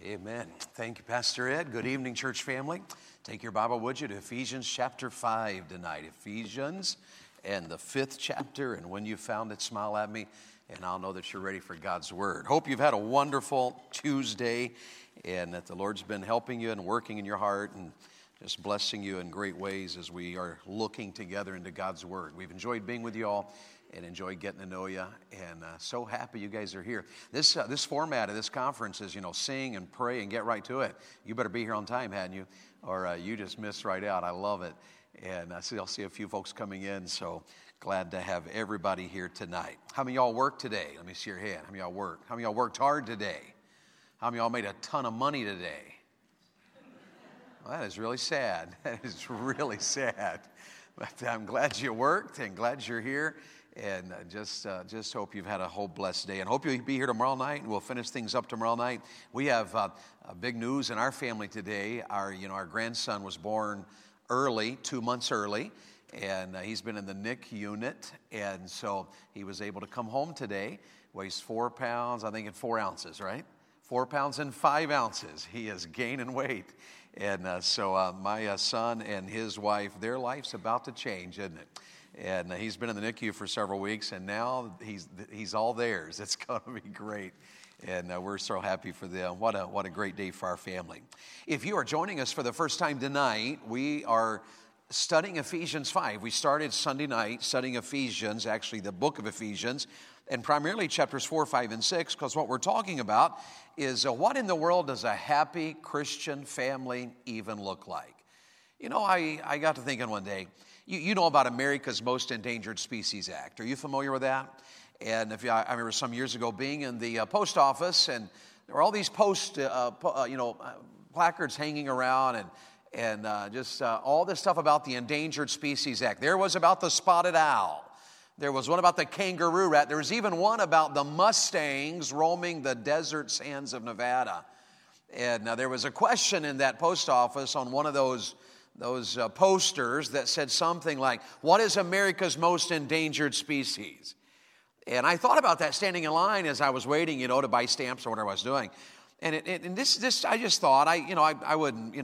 Amen. Thank you, Pastor Ed. Good evening, church family. Take your Bible, would you, to Ephesians chapter 5 tonight. Ephesians and the 5th chapter. And when you found it, smile at me, and I'll know that you're ready for God's Word. Hope you've had a wonderful Tuesday and that the Lord's been helping you and working in your heart and just blessing you in great ways as we are looking together into God's Word. We've enjoyed being with you all and enjoyed getting to know you, and so happy you guys are here. This format of this conference is, sing and pray and get right to it. You better be here on time, hadn't you? Or you just missed right out. I love it. And I'll see a few folks coming in, so glad to have everybody here tonight. How many of y'all worked today? Let me see your hand. How many of y'all worked? How many of y'all worked hard today? How many of y'all made a ton of money today? Well, that is really sad. That is really sad. But I'm glad you worked and glad you're here. And just hope you've had a whole blessed day. And hope you'll be here tomorrow night, and we'll finish things up tomorrow night. We have big news in our family today. Our grandson was born early, 2 months early, and he's been in the NICU unit. And so he was able to come home today. Weighs 4 pounds, I think, and 4 ounces, right? 4 pounds and 5 ounces. He is gaining weight. And so my son and his wife, their life's about to change, isn't it? And he's been in the NICU for several weeks, and now he's all theirs. It's going to be great, and we're so happy for them. What a great day for our family. If you are joining us for the first time tonight, we are studying Ephesians 5. We started Sunday night studying Ephesians, actually the book of Ephesians, and primarily chapters 4, 5, and 6, because what we're talking about is what in the world does a happy Christian family even look like? I got to thinking one day, you know about America's Most Endangered Species Act. Are you familiar with that? And I remember some years ago being in the post office, and there were all these placards hanging around, and just all this stuff about the Endangered Species Act. There was about the spotted owl. There was one about the kangaroo rat. There was even one about the mustangs roaming the desert sands of Nevada. And there was a question in that post office on one of those posters that said something like, what is America's most endangered species? And I thought about that standing in line as I was waiting, to buy stamps or whatever I was doing. And this I just thought, I wouldn't,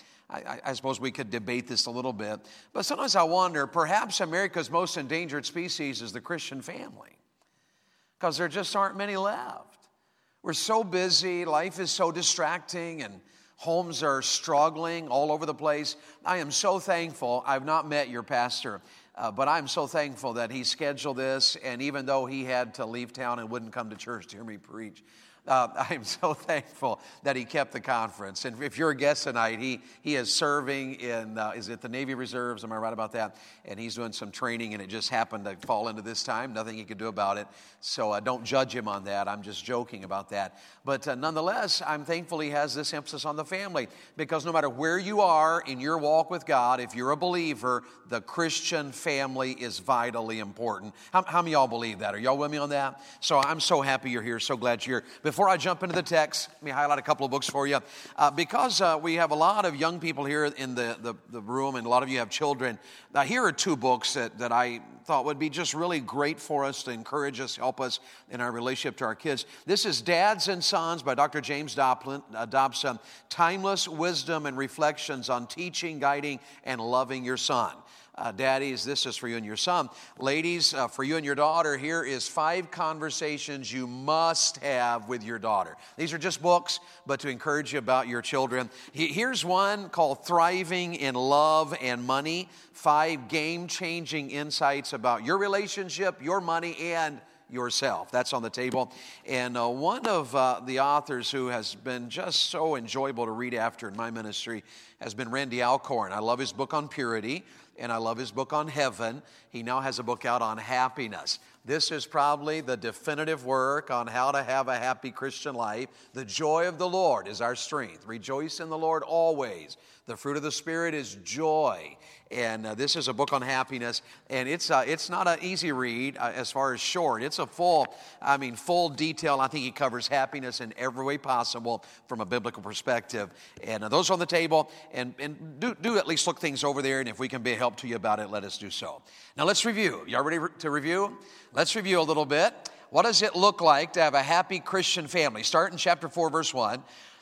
I suppose we could debate this a little bit. But sometimes I wonder, perhaps America's most endangered species is the Christian family. Because there just aren't many left. We're so busy, life is so distracting, and homes are struggling all over the place. I am so thankful. I've not met your pastor, but I'm so thankful that he scheduled this. And even though he had to leave town and wouldn't come to church to hear me preach, I'm so thankful that he kept the conference. And if you're a guest tonight, he is serving in, is it the Navy Reserves? Am I right about that? And he's doing some training, and it just happened to fall into this time. Nothing he could do about it. So don't judge him on that. I'm just joking about that. But nonetheless, I'm thankful he has this emphasis on the family, because no matter where you are in your walk with God, if you're a believer, the Christian family is vitally important. How many of y'all believe that? Are y'all with me on that? So I'm so happy you're here. So glad you're here. Before I jump into the text, let me highlight a couple of books for you. Because we have a lot of young people here in the room, and a lot of you have children, here are 2 books that I thought would be just really great for us to encourage us, help us in our relationship to our kids. This is Dads and Sons by Dr. James Dobson, Timeless Wisdom and Reflections on Teaching, Guiding, and Loving Your Son. Daddies, this is for you and your son. Ladies, for you and your daughter, here is 5 conversations you must have with your daughter. These are just books, but to encourage you about your children. Here's one called Thriving in Love and Money, 5 game-changing insights about your relationship, your money, and yourself. That's on the table. And one of the authors who has been just so enjoyable to read after in my ministry has been Randy Alcorn. I love his book on purity, and I love his book on heaven. He now has a book out on happiness. This is probably the definitive work on how to have a happy Christian life. The joy of the Lord is our strength. Rejoice in the Lord always. The fruit of the Spirit is joy. And this is a book on happiness. And it's not an easy read as far as short. It's a full detail. I think he covers happiness in every way possible from a biblical perspective. And those are on the table. And do at least look things over there. And if we can be a help to you about it, let us do so. Now let's review. Y'all ready to review? Let's review a little bit. What does it look like to have a happy Christian family? Start in chapter 4, verse 1.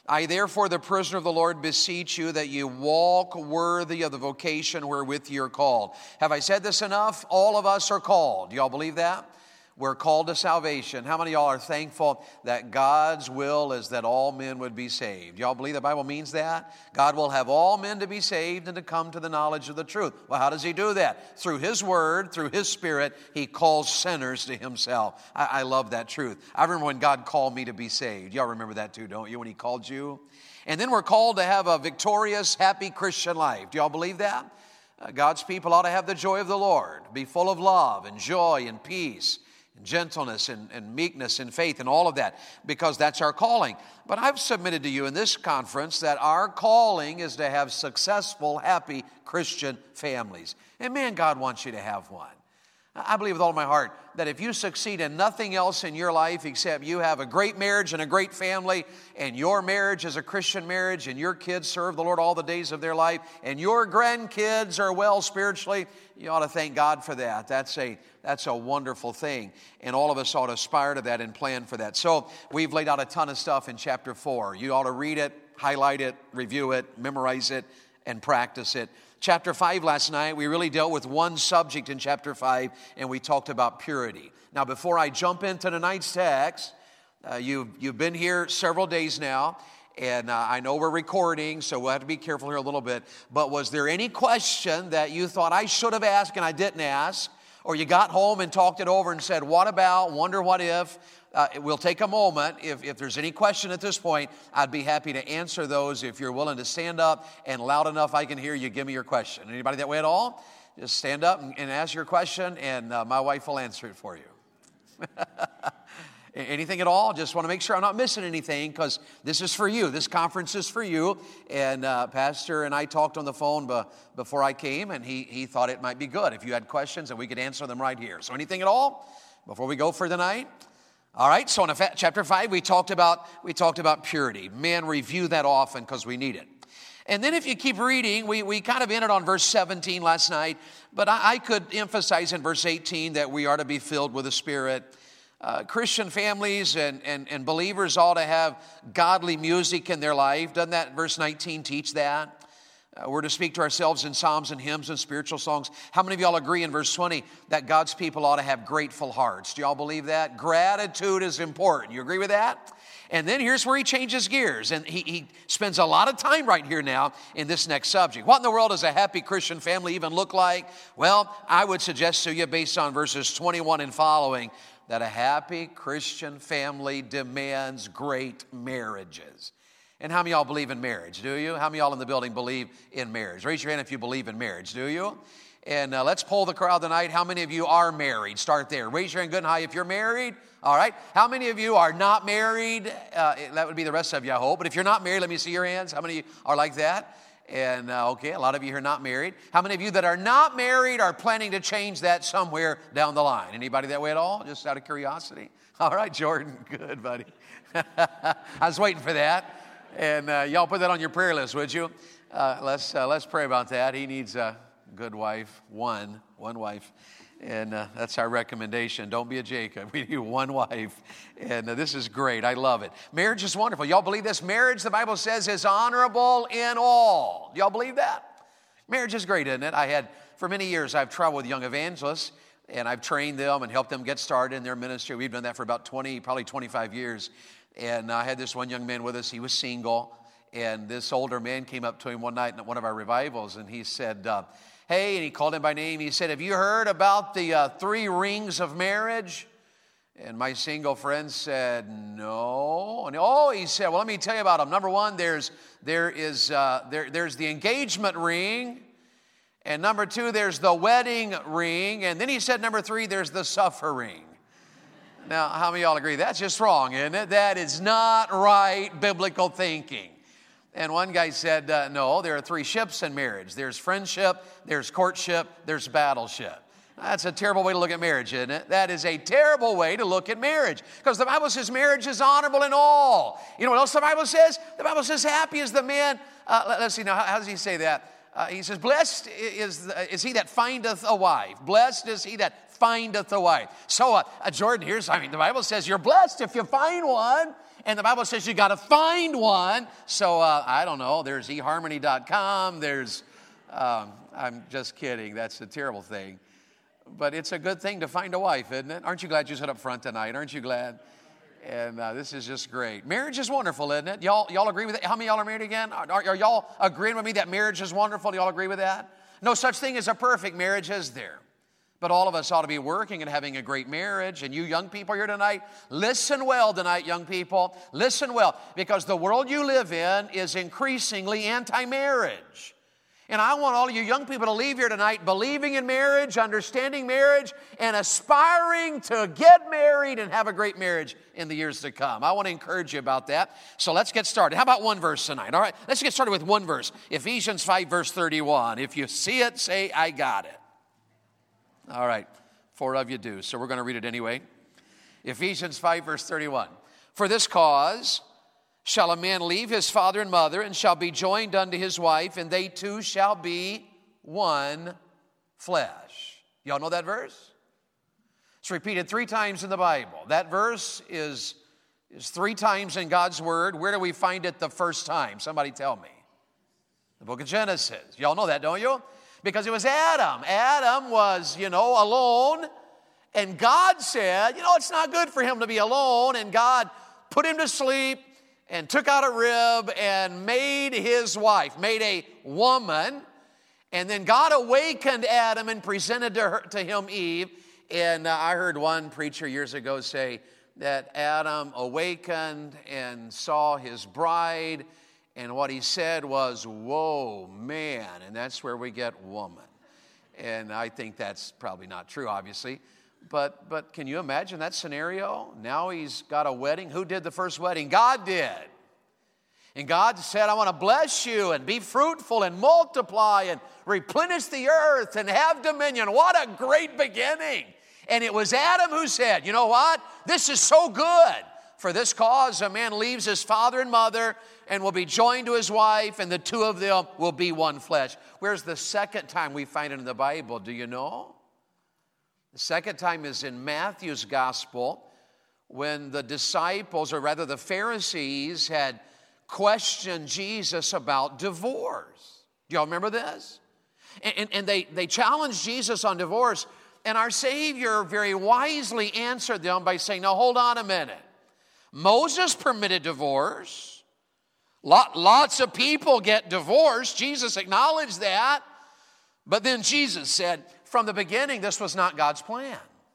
I therefore, the prisoner of the Lord, beseech you that you walk worthy of the vocation wherewith you're called. Have I said this enough? All of us are called. Do y'all believe that? We're called to salvation. How many of y'all are thankful that God's will is that all men would be saved? Y'all believe the Bible means that? God will have all men to be saved and to come to the knowledge of the truth. Well, how does He do that? Through His Word, through His Spirit, He calls sinners to Himself. I love that truth. I remember when God called me to be saved. Y'all remember that too, don't you, when He called you? And then we're called to have a victorious, happy Christian life. Do y'all believe that? God's people ought to have the joy of the Lord, be full of love and joy and peace, and gentleness and meekness and faith and all of that, because that's our calling. But I've submitted to you in this conference that our calling is to have successful, happy Christian families. And man, God wants you to have one. I believe with all my heart that if you succeed in nothing else in your life except you have a great marriage and a great family, and your marriage is a Christian marriage, and your kids serve the Lord all the days of their life, and your grandkids are well spiritually, you ought to thank God for that. That's a wonderful thing. And all of us ought to aspire to that and plan for that. So we've laid out a ton of stuff in chapter 4. You ought to read it, highlight it, review it, memorize it, and practice it. Chapter 5 last night, we really dealt with one subject in chapter 5, and we talked about purity. Now, before I jump into tonight's text, you've been here several days now, and I know we're recording, so we'll have to be careful here a little bit. But was there any question that you thought I should have asked and I didn't ask? Or you got home and talked it over and said, what about, wonder what if? We'll take a moment. If there's any question at this point, I'd be happy to answer those. If you're willing to stand up and loud enough I can hear you, give me your question. Anybody that way at all? Just stand up and ask your question, and my wife will answer it for you. Anything at all? Just want to make sure I'm not missing anything, because this is for you. This conference is for you. And Pastor and I talked on the phone before I came, and he thought it might be good if you had questions and we could answer them right here. So anything at all before we go for the night? All right, so in chapter 5, we talked about purity. Man, review that often because we need it. And then if you keep reading, we kind of ended on verse 17 last night, but I could emphasize in verse 18 that we are to be filled with the Spirit. Christian families and believers ought to have godly music in their life. Doesn't that verse 19 teach that? We're to speak to ourselves in psalms and hymns and spiritual songs. How many of y'all agree in verse 20 that God's people ought to have grateful hearts? Do y'all believe that? Gratitude is important. You agree with that? And then here's where he changes gears, and he spends a lot of time right here now in this next subject. What in the world does a happy Christian family even look like? Well, I would suggest to you, based on verses 21 and following, that a happy Christian family demands great marriages. And how many of y'all believe in marriage? Do you? How many of y'all in the building believe in marriage? Raise your hand if you believe in marriage. Do you? And let's poll the crowd tonight. How many of you are married? Start there. Raise your hand good and high if you're married. All right. How many of you are not married? That would be the rest of you, I hope. But if you're not married, let me see your hands. How many are like that? And okay, a lot of you are not married. How many of you that are not married are planning to change that somewhere down the line? Anybody that way at all? Just out of curiosity? All right, Jordan. Good, buddy. I was waiting for that. And y'all put that on your prayer list, would you? Let's pray about that. He needs a good wife, one wife. And that's our recommendation. Don't be a Jacob. We need one wife. And this is great. I love it. Marriage is wonderful. Y'all believe this? Marriage, the Bible says, is honorable in all. Y'all believe that? Marriage is great, isn't it? For many years, I've traveled with young evangelists, and I've trained them and helped them get started in their ministry. We've done that for about 20, probably 25 years. And I had this one young man with us. He was single. And this older man came up to him one night at one of our revivals, and he said, hey, and he called him by name. He said, have you heard about the 3 rings of marriage? And my single friend said, no. And he said, well, let me tell you about them. Number 1, there's the engagement ring. And number 2, there's the wedding ring. And then he said, number 3, there's the suffering. Now, how many of y'all agree? That's just wrong, isn't it? That is not right biblical thinking. And one guy said, no, there are 3 ships in marriage. There's friendship, there's courtship, there's battleship. That's a terrible way to look at marriage, isn't it? That is a terrible way to look at marriage, because the Bible says marriage is honorable in all. You know what else the Bible says? The Bible says happy is the man. Let's see now, how does he say that? He says, blessed is he that findeth a wife. Blessed is he that findeth a wife. So, Jordan, the Bible says you're blessed if you find one. And the Bible says you got to find one. So I don't know. There's eharmony.com. There's, I'm just kidding. That's a terrible thing. But it's a good thing to find a wife, isn't it? Aren't you glad you sat up front tonight? Aren't you glad? And this is just great. Marriage is wonderful, isn't it? Y'all agree with that? How many of y'all are married again? Are y'all agreeing with me that marriage is wonderful? Do y'all agree with that? No such thing as a perfect marriage, is there? But all of us ought to be working and having a great marriage. And you young people here tonight, listen well tonight, young people. Listen well, because the world you live in is increasingly anti-marriage. And I want all of you young people to leave here tonight believing in marriage, understanding marriage, and aspiring to get married and have a great marriage in the years to come. I want to encourage you about that. So let's get started. How about one verse tonight? All right, let's get started with one verse. Ephesians 5, verse 31. If you see it, say, I got it. All right, 4 of you do, so we're going to read it anyway. Ephesians 5, verse 31. For this cause shall a man leave his father and mother, and shall be joined unto his wife, and they two shall be one flesh. Y'all know that verse? It's repeated 3 times in the Bible. That verse is 3 times in God's Word. Where do we find it the first time? Somebody tell me. The book of Genesis. Y'all know that, don't you? Because it was Adam. Adam was, alone. And God said, it's not good for him to be alone. And God put him to sleep and took out a rib and made his wife, made a woman. And then God awakened Adam and presented to him Eve. And I heard one preacher years ago say that Adam awakened and saw his bride. And what he said was, whoa, man. And that's where we get woman. And I think that's probably not true, obviously. But can you imagine that scenario? Now he's got a wedding. Who did the first wedding? God did. And God said, I want to bless you and be fruitful and multiply and replenish the earth and have dominion. What a great beginning. And it was Adam who said, you know what? This is so good. For this cause, a man leaves his father and mother and will be joined to his wife, and the two of them will be one flesh. Where's the second time we find it in the Bible? Do you know? The second time is in Matthew's gospel, when the disciples, or rather the Pharisees, had questioned Jesus about divorce. Do y'all remember this? And they challenged Jesus on divorce, and our Savior very wisely answered them by saying, now hold on a minute. Moses permitted divorce. Lots of people get divorced. Jesus acknowledged that. But then Jesus said, from the beginning, this was not God's plan.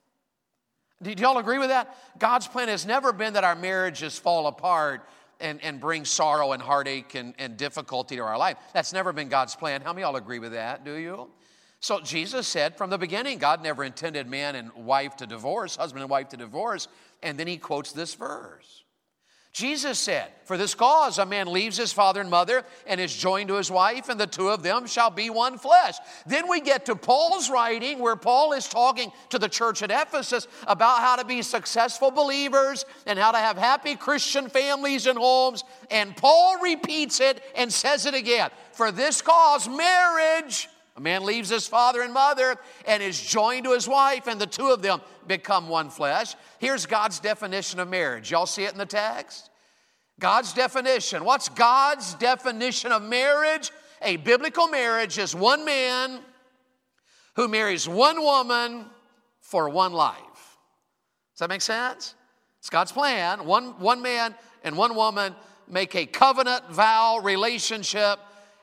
Do y'all agree with that? God's plan has never been that our marriages fall apart and bring sorrow and heartache and difficulty to our life. That's never been God's plan. How many of y'all agree with that? Do you? So Jesus said from the beginning, God never intended man and wife to divorce, husband and wife to divorce. And then he quotes this verse. Jesus said, for this cause a man leaves his father and mother and is joined to his wife, and the two of them shall be one flesh. Then we get to Paul's writing, where Paul is talking to the church at Ephesus about how to be successful believers and how to have happy Christian families and homes. And Paul repeats it and says it again. For this cause, marriage, a man leaves his father and mother and is joined to his wife, and the two of them become one flesh. Here's God's definition of marriage. Y'all see it in the text? God's definition. What's God's definition of marriage? A biblical marriage is one man who marries one woman for one life. Does that make sense? It's God's plan. One man and one woman make a covenant, vow, relationship.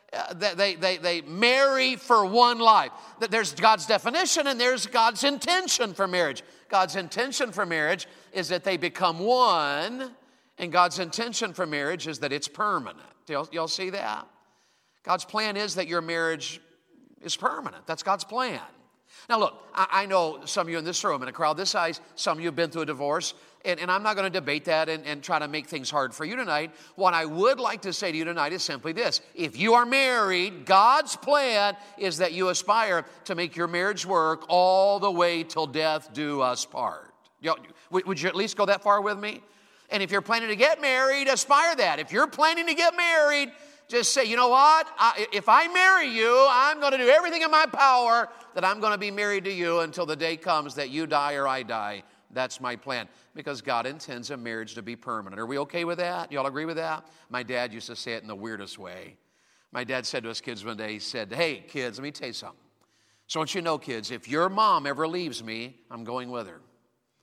They marry for one life. There's God's definition and there's God's intention for marriage. God's intention for marriage is that they become one, and God's intention for marriage is that it's permanent. Y'all see that? God's plan is that your marriage is permanent. That's God's plan. Now look, I know some of you in this room, in a crowd this size, some of you have been through a divorce, and I'm not going to debate that and try to make things hard for you tonight. What I would like to say to you tonight is simply this. If you are married, God's plan is that you aspire to make your marriage work all the way till death do us part. Would you at least go that far with me? And if you're planning to get married, aspire that. If you're planning to get married, just say, you know what? If I marry you, I'm going to do everything in my power that I'm going to be married to you until the day comes that you die or I die That's my plan, because God intends a marriage to be permanent. Are we okay with that? Y'all agree with that? My dad used to say it in the weirdest way. My dad said to us kids one day, he said, hey, kids, let me tell you something. So I want you to know, kids, if your mom ever leaves me, I'm going with her.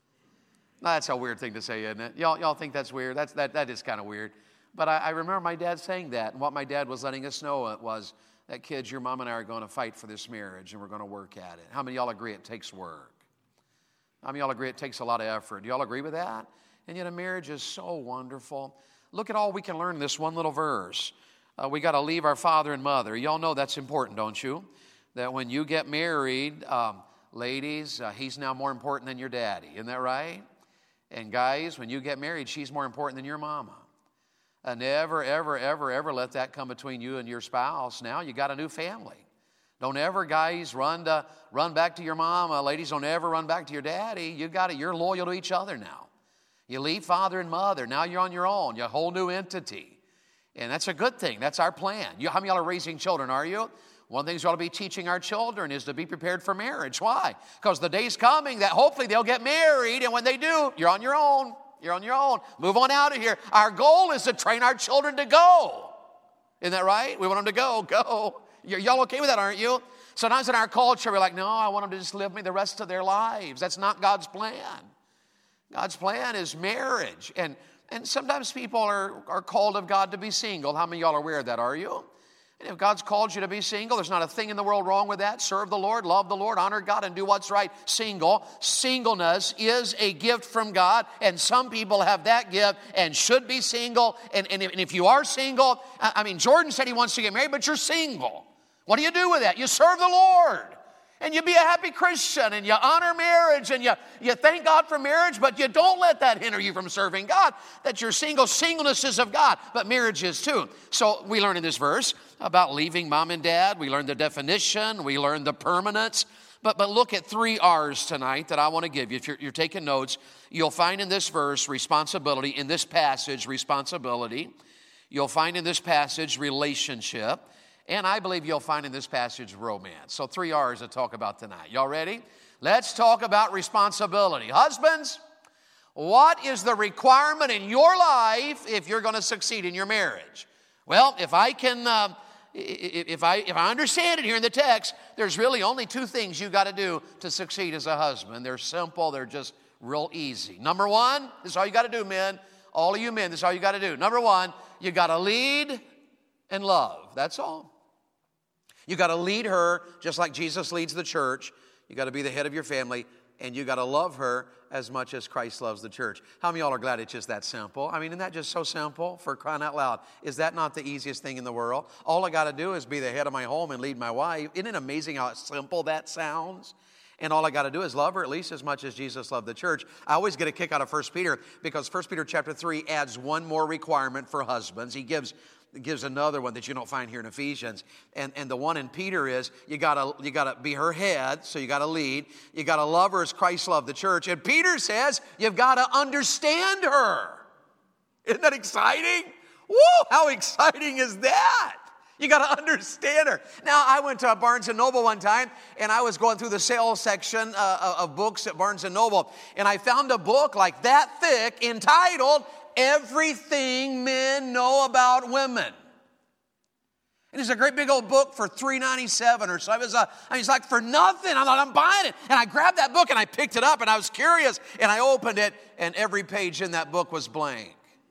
Now, that's a weird thing to say, isn't it? Y'all think that's weird? That is kind of weird. But I remember my dad saying that, and what my dad was letting us know was that, kids, your mom and I are going to fight for this marriage, and we're going to work at it. How many of y'all agree it takes work? How many of y'all agree it takes a lot of effort? Do y'all agree with that? And yet a marriage is so wonderful. Look at all we can learn in this one little verse. We got to leave our father and mother. Y'all know that's important, don't you? That when you get married, ladies, he's now more important than your daddy. Isn't that right? And guys, when you get married, she's more important than your mama. And never, ever, ever, ever let that come between you and your spouse. Now you got a new family. Don't ever, guys, run back to your mama. Ladies, don't ever run back to your daddy. You're loyal to each other now. You leave father and mother. Now you're on your own. You're a whole new entity. And that's a good thing. That's our plan. How many of y'all are raising children, are you? One of the things we ought to be teaching our children is to be prepared for marriage. Why? Because the day's coming that hopefully they'll get married, and when they do, you're on your own. You're on your own. Move on out of here. Our goal is to train our children to go. Isn't that right? We want them to go. Y'all okay with that, aren't you? Sometimes in our culture, we're like, no, I want them to just live me the rest of their lives. That's not God's plan. God's plan is marriage. And sometimes people are called of God to be single. How many of y'all are aware of that, are you? And if God's called you to be single, there's not a thing in the world wrong with that. Serve the Lord, love the Lord, honor God, and do what's right. Singleness is a gift from God, and some people have that gift and should be single. And if you are single, Jordan said he wants to get married, but you're single. What do you do with that? You serve the Lord, and you be a happy Christian, and you honor marriage, and you thank God for marriage, but you don't let that hinder you from serving God. That you're single. Singleness is of God, but marriage is too. So we learn in this verse about leaving mom and dad. We learn the definition. We learn the permanence. But look at 3 R's tonight that I want to give you. If you're taking notes, you'll find in this verse responsibility. In this passage, responsibility. You'll find in this passage relationship. And I believe you'll find in this passage romance. So 3 R's to talk about tonight. Y'all ready? Let's talk about responsibility. Husbands, what is the requirement in your life if you're going to succeed in your marriage? Well, if I understand it here in the text, there's really only 2 things you got to do to succeed as a husband. They're simple. They're just real easy. Number 1, this is all you got to do, men. All of you men, this is all you got to do. Number 1, you got to lead and love. That's all. You got to lead her just like Jesus leads the church. You got to be the head of your family, and you got to love her as much as Christ loves the church. How many of y'all are glad it's just that simple? Isn't that just so simple, for crying out loud? Is that not the easiest thing in the world? All I got to do is be the head of my home and lead my wife. Isn't it amazing how simple that sounds? And all I got to do is love her at least as much as Jesus loved the church. I always get a kick out of 1 Peter because 1 Peter chapter 3 adds one more requirement for husbands. He gives another one that you don't find here in Ephesians. And the one in Peter is you gotta be her head, so you gotta lead. You gotta love her as Christ loved the church. And Peter says you've gotta understand her. Isn't that exciting? Woo! How exciting is that? You got to understand her. Now, I went to Barnes & Noble one time, and I was going through the sales section of books at Barnes & Noble, and I found a book like that thick entitled Everything Men Know About Women. And it's a great big old book for $3.97 or so. It's like for nothing. I thought, I'm buying it. And I grabbed that book, and I picked it up, and I was curious, and I opened it, and every page in that book was blank.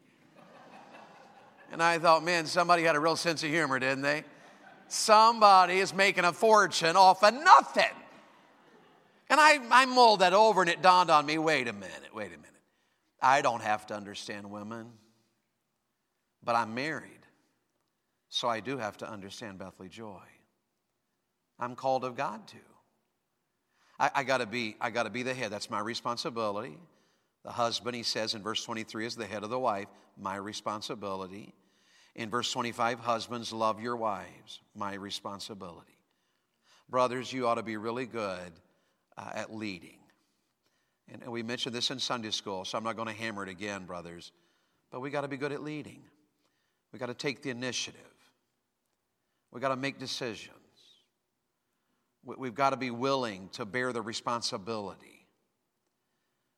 And I thought, man, somebody had a real sense of humor, didn't they? Somebody is making a fortune off of nothing. And I mulled that over, and it dawned on me, wait a minute. I don't have to understand women, but I'm married, so I do have to understand Bethany Joy. I'm called of God to. I got to be the head. That's my responsibility. The husband, he says in verse 23, is the head of the wife, my responsibility. In verse 25, husbands, love your wives, my responsibility. Brothers, you ought to be really good at leading. And we mentioned this in Sunday school, so I'm not going to hammer it again, brothers. But we got to be good at leading. We got to take the initiative. We got to make decisions. We've got to be willing to bear the responsibility.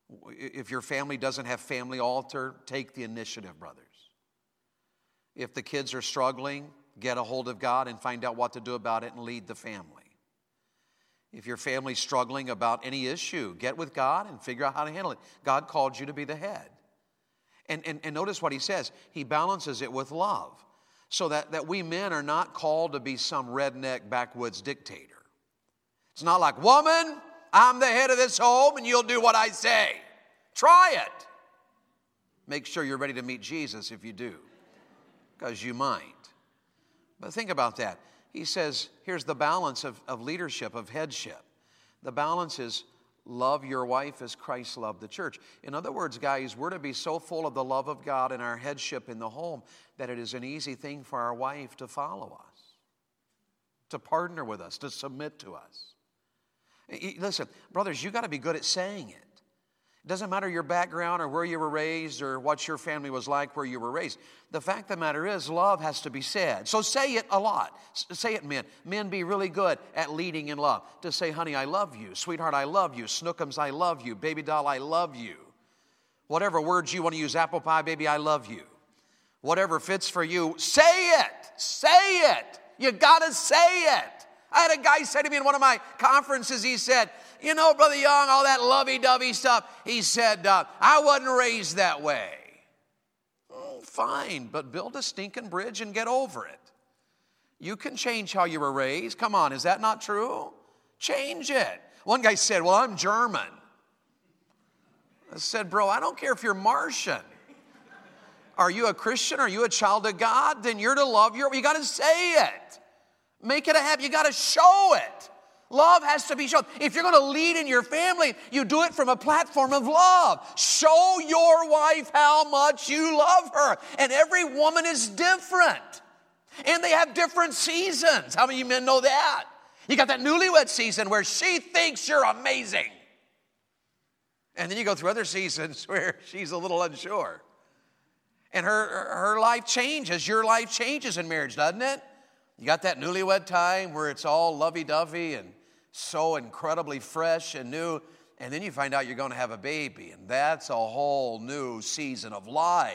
If your family doesn't have family altar, take the initiative, brothers. If the kids are struggling, get a hold of God and find out what to do about it and lead the family. If your family's struggling about any issue, get with God and figure out how to handle it. God called you to be the head. And notice what he says. He balances it with love. So that we men are not called to be some redneck backwoods dictator. It's not like, woman, I'm the head of this home and you'll do what I say. Try it. Make sure you're ready to meet Jesus if you do, because you might. But think about that. He says, here's the balance of leadership, of headship. The balance is love your wife as Christ loved the church. In other words, guys, we're to be so full of the love of God and our headship in the home that it is an easy thing for our wife to follow us, to partner with us, to submit to us. Listen, brothers, you got to be good at saying it. It doesn't matter your background or where you were raised or what your family was like where you were raised. The fact of the matter is, love has to be said. So say it a lot. Say it, men. Men, be really good at leading in love. To say, honey, I love you. Sweetheart, I love you. Snookums, I love you. Baby doll, I love you. Whatever words you want to use, apple pie, baby, I love you. Whatever fits for you, say it. Say it. You got to say it. I had a guy say to me in one of my conferences, he said, you know, Brother Young, all that lovey-dovey stuff, he said, I wasn't raised that way. Fine, but build a stinking bridge and get over it. You can change how you were raised. Come on, is that not true? Change it. One guy said, well, I'm German. I said, bro, I don't care if you're Martian. Are you a Christian? Are you a child of God? Then you're to love you got to say it. Make it a habit. You got to show it. Love has to be shown. If you're going to lead in your family, you do it from a platform of love. Show your wife how much you love her. And every woman is different. And they have different seasons. How many of you men know that? You got that newlywed season where she thinks you're amazing. And then you go through other seasons where she's a little unsure. And her life changes. Your life changes in marriage, doesn't it? You got that newlywed time where it's all lovey-dovey and so incredibly fresh and new. And then you find out you're going to have a baby. And that's a whole new season of life.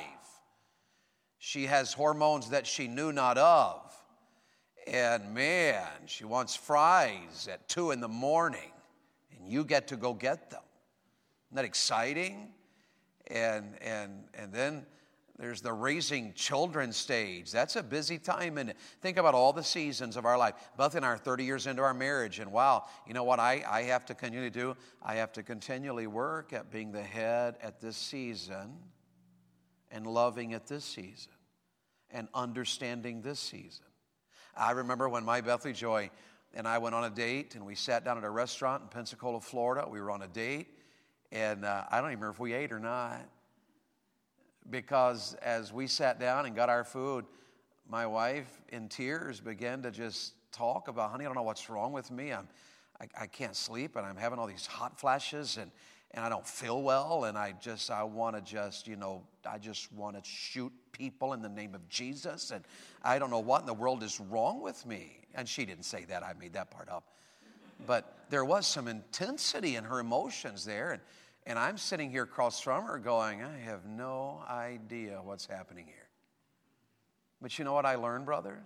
She has hormones that she knew not of. And man, she wants fries at 2 in the morning. And you get to go get them. Isn't that exciting? And then there's the raising children stage. That's a busy time. And think about all the seasons of our life. Both in our 30 years into our marriage. And wow, you know what I have to continually do? I have to continually work at being the head at this season and loving at this season and understanding this season. I remember when my Bethany Joy and I went on a date and we sat down at a restaurant in Pensacola, Florida. We were on a date and I don't even remember if we ate or not. Because as we sat down and got our food, my wife, in tears, began to just talk about, honey, I don't know what's wrong with me. I can't sleep, and I'm having all these hot flashes, and I don't feel well, and I just want to shoot people in the name of Jesus, and I don't know what in the world is wrong with me. And she didn't say that. I made that part up. But there was some intensity in her emotions there, and I'm sitting here across from her going, I have no idea what's happening here. But you know what I learned, brothers?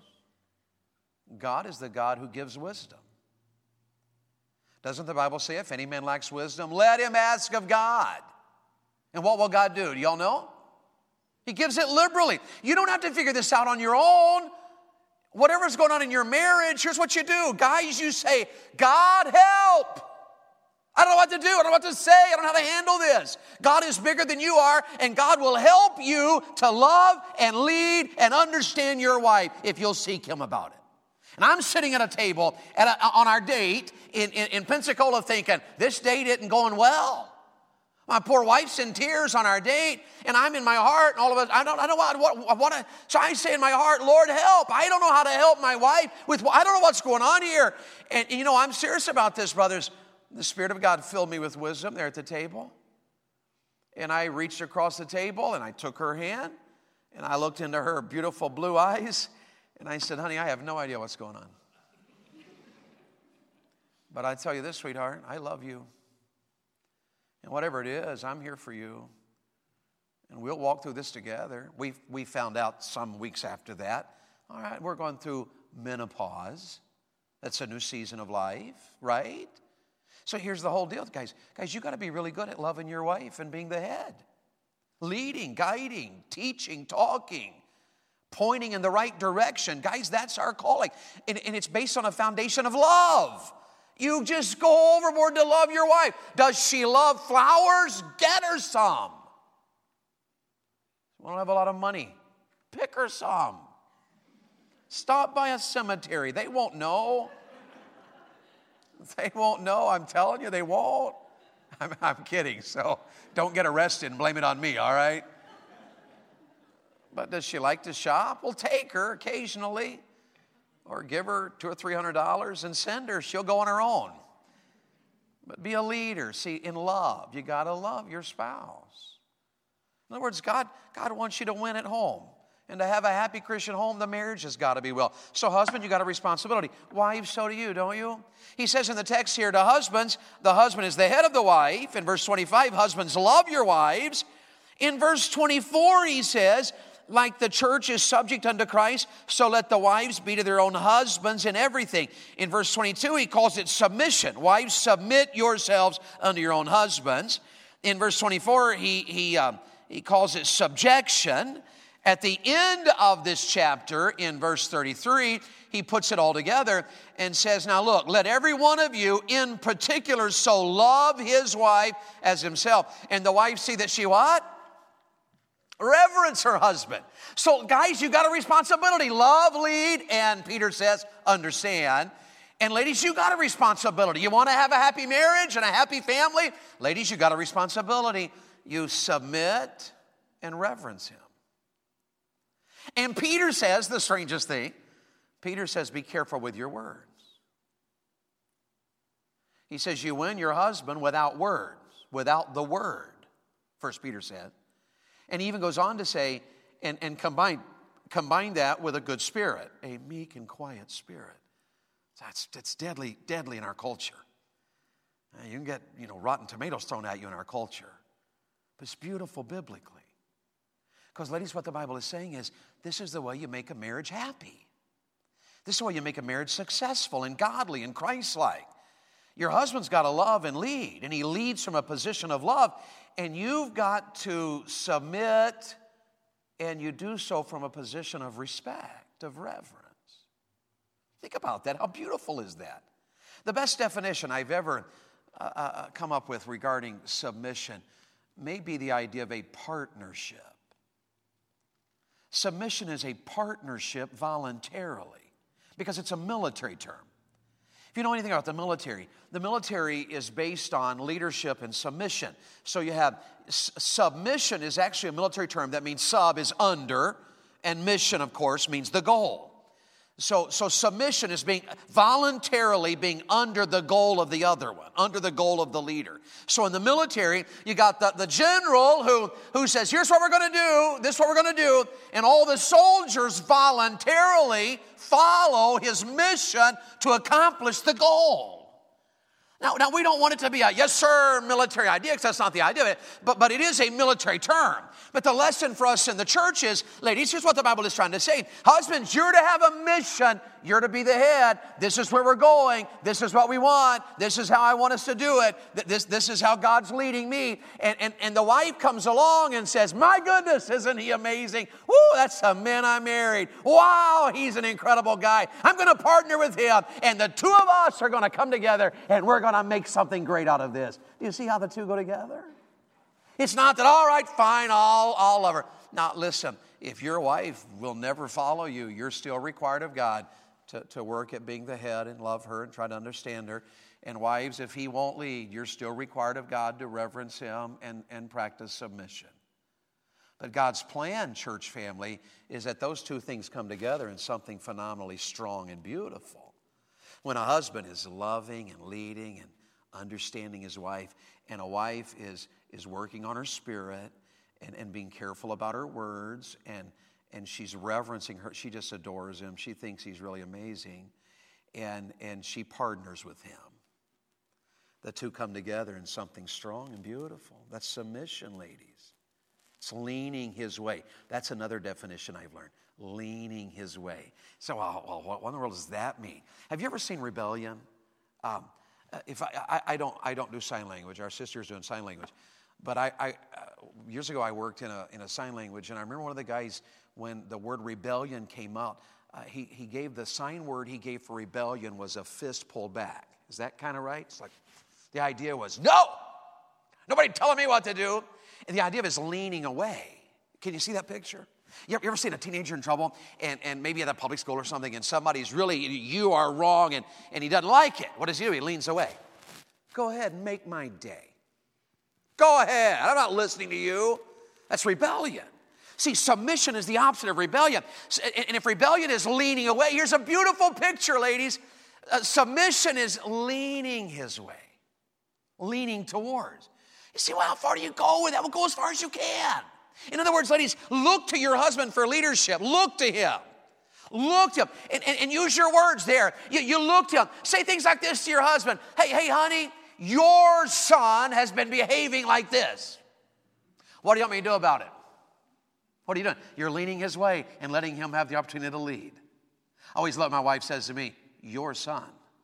God is the God who gives wisdom. Doesn't the Bible say, if any man lacks wisdom, let him ask of God? And what will God do? Do y'all know? He gives it liberally. You don't have to figure this out on your own. Whatever's going on in your marriage, here's what you do. Guys, you say, God help. I don't know what to do. I don't know what to say. I don't know how to handle this. God is bigger than you are, and God will help you to love and lead and understand your wife if you'll seek Him about it. And I'm sitting at a table on our date in Pensacola thinking, this date isn't going well. My poor wife's in tears on our date, and I'm in my heart, and all of us, I don't know what so I say in my heart, Lord, help. I don't know how to help my wife I don't know what's going on here. And you know, I'm serious about this, brothers. The Spirit of God filled me with wisdom there at the table. And I reached across the table and I took her hand and I looked into her beautiful blue eyes and I said, honey, I have no idea what's going on. But I tell you this, sweetheart, I love you. And whatever it is, I'm here for you. And we'll walk through this together. We found out some weeks after that, all right, we're going through menopause. That's a new season of life, right? So here's the whole deal, guys. Guys, you got to be really good at loving your wife and being the head. Leading, guiding, teaching, talking, pointing in the right direction. Guys, that's our calling. And it's based on a foundation of love. You just go overboard to love your wife. Does she love flowers? Get her some. We don't have a lot of money. Pick her some. Stop by a cemetery. They won't know. They won't know. I'm telling you, they won't. I'm kidding, so don't get arrested and blame it on me, all right? But does she like to shop? Well, take her occasionally, or give her $200 or $300 and send her. She'll go on her own. But be a leader. See, in love, you got to love your spouse. In other words, God wants you to win at home. And to have a happy Christian home, the marriage has got to be well. So husband, you got a responsibility. Wives, so do you, don't you? He says in the text here to husbands, the husband is the head of the wife. In verse 25, husbands, love your wives. In verse 24, he says, like the church is subject unto Christ, so let the wives be to their own husbands in everything. In verse 22, he calls it submission. Wives, submit yourselves unto your own husbands. In verse 24, he calls it subjection. At the end of this chapter, in verse 33, he puts it all together and says, now look, let every one of you in particular so love his wife as himself. And the wife see that she what? Reverence her husband. So guys, you got a responsibility. Love, lead, and Peter says, understand. And ladies, you got a responsibility. You want to have a happy marriage and a happy family? Ladies, you got a responsibility. You submit and reverence him. And Peter says the strangest thing. Peter says, be careful with your words. He says, you win your husband without words, without the word, 1 Peter said. And he even goes on to say, and combine that with a good spirit, a meek and quiet spirit. That's deadly in our culture. You can get, rotten tomatoes thrown at you in our culture. But it's beautiful biblically. Because ladies, what the Bible is saying is, this is the way you make a marriage happy. This is the way you make a marriage successful and godly and Christ-like. Your husband's got to love and lead, and he leads from a position of love, and you've got to submit, and you do so from a position of respect, of reverence. Think about that. How beautiful is that? The best definition I've ever come up with regarding submission may be the idea of a partnership. Submission is a partnership voluntarily, because it's a military term. If you know anything about the military is based on leadership and submission. So you have submission is actually a military term that means sub is under, and mission, of course, means the goal. So submission is voluntarily being under the goal of the other one, under the goal of the leader. So in the military, you got the general who says, here's what we're going to do, this is what we're going to do, and all the soldiers voluntarily follow his mission to accomplish the goal. Now we don't want it to be a yes sir military idea, because that's not the idea of it, but it is a military term. But the lesson for us in the church is, ladies, here's what the Bible is trying to say. Husbands, you're to have a mission. You're to be the head. This is where we're going. This is what we want. This is how I want us to do it. This is how God's leading me. And the wife comes along and says, my goodness, isn't he amazing? Woo, that's the man I married. Wow, he's an incredible guy. I'm going to partner with him. And the two of us are going to come together, and we're going to make something great out of this. Do you see how the two go together? It's not that, all right, fine, I'll love her. Now, listen, if your wife will never follow you, you're still required of God to work at being the head and love her and try to understand her. And wives, if he won't lead, you're still required of God to reverence him and practice submission. But God's plan, church family, is that those two things come together in something phenomenally strong and beautiful. When a husband is loving and leading and understanding his wife, and a wife is working on her spirit and being careful about her words, and she's reverencing her. She just adores him. She thinks he's really amazing, and she partners with him. The two come together in something strong and beautiful. That's submission, ladies. It's leaning his way. That's another definition I've learned. Leaning his way. So, well, what in the world does that mean? Have you ever seen rebellion? If I don't do sign language. Our sister's doing sign language. But years ago I worked in a sign language, and I remember one of the guys, when the word rebellion came out, he gave the sign word he gave for rebellion was a fist pulled back. Is that kind of right? It's like the idea was, no! Nobody telling me what to do. And the idea of is leaning away. Can you see that picture? You ever seen a teenager in trouble and maybe at a public school or something, and somebody's really, you are wrong, and he doesn't like it? What does he do? He leans away. Go ahead and make my day. Go ahead. I'm not listening to you. That's rebellion. See, submission is the opposite of rebellion. And if rebellion is leaning away, here's a beautiful picture, ladies. Submission is leaning his way, leaning towards. You see, well, how far do you go with that? Well, go as far as you can. In other words, ladies, look to your husband for leadership. Look to him. Look to him. And use your words there. You look to him. Say things like this to your husband. Hey, honey, your son has been behaving like this. What do you want me to do about it? What are you doing? You're leaning his way and letting him have the opportunity to lead. I always love my wife says to me, your son.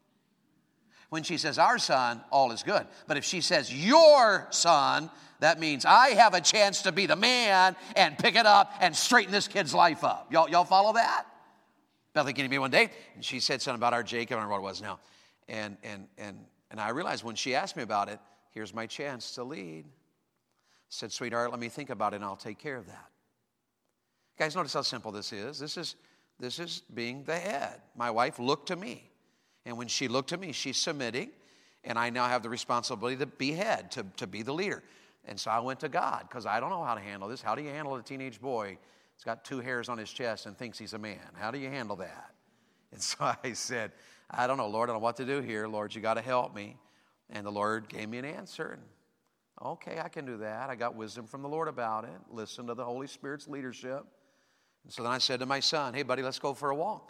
When she says our son, all is good. But if she says your son, that means I have a chance to be the man and pick it up and straighten this kid's life up. Y'all follow that? Bethany came to me one day, and she said something about our Jacob. I don't remember what it was now. And I realized when she asked me about it, here's my chance to lead. I said, sweetheart, let me think about it, and I'll take care of that. Guys, notice how simple this is. This is being the head. My wife looked to me. And when she looked to me, she's submitting. And I now have the responsibility to be head, to be the leader. And so I went to God, because I don't know how to handle this. How do you handle a teenage boy who's got 2 hairs on his chest and thinks he's a man? How do you handle that? And so I said, I don't know, Lord, I don't know what to do here. Lord, you got to help me. And the Lord gave me an answer. And okay, I can do that. I got wisdom from the Lord about it. Listen to the Holy Spirit's leadership. And so then I said to my son, hey, buddy, let's go for a walk.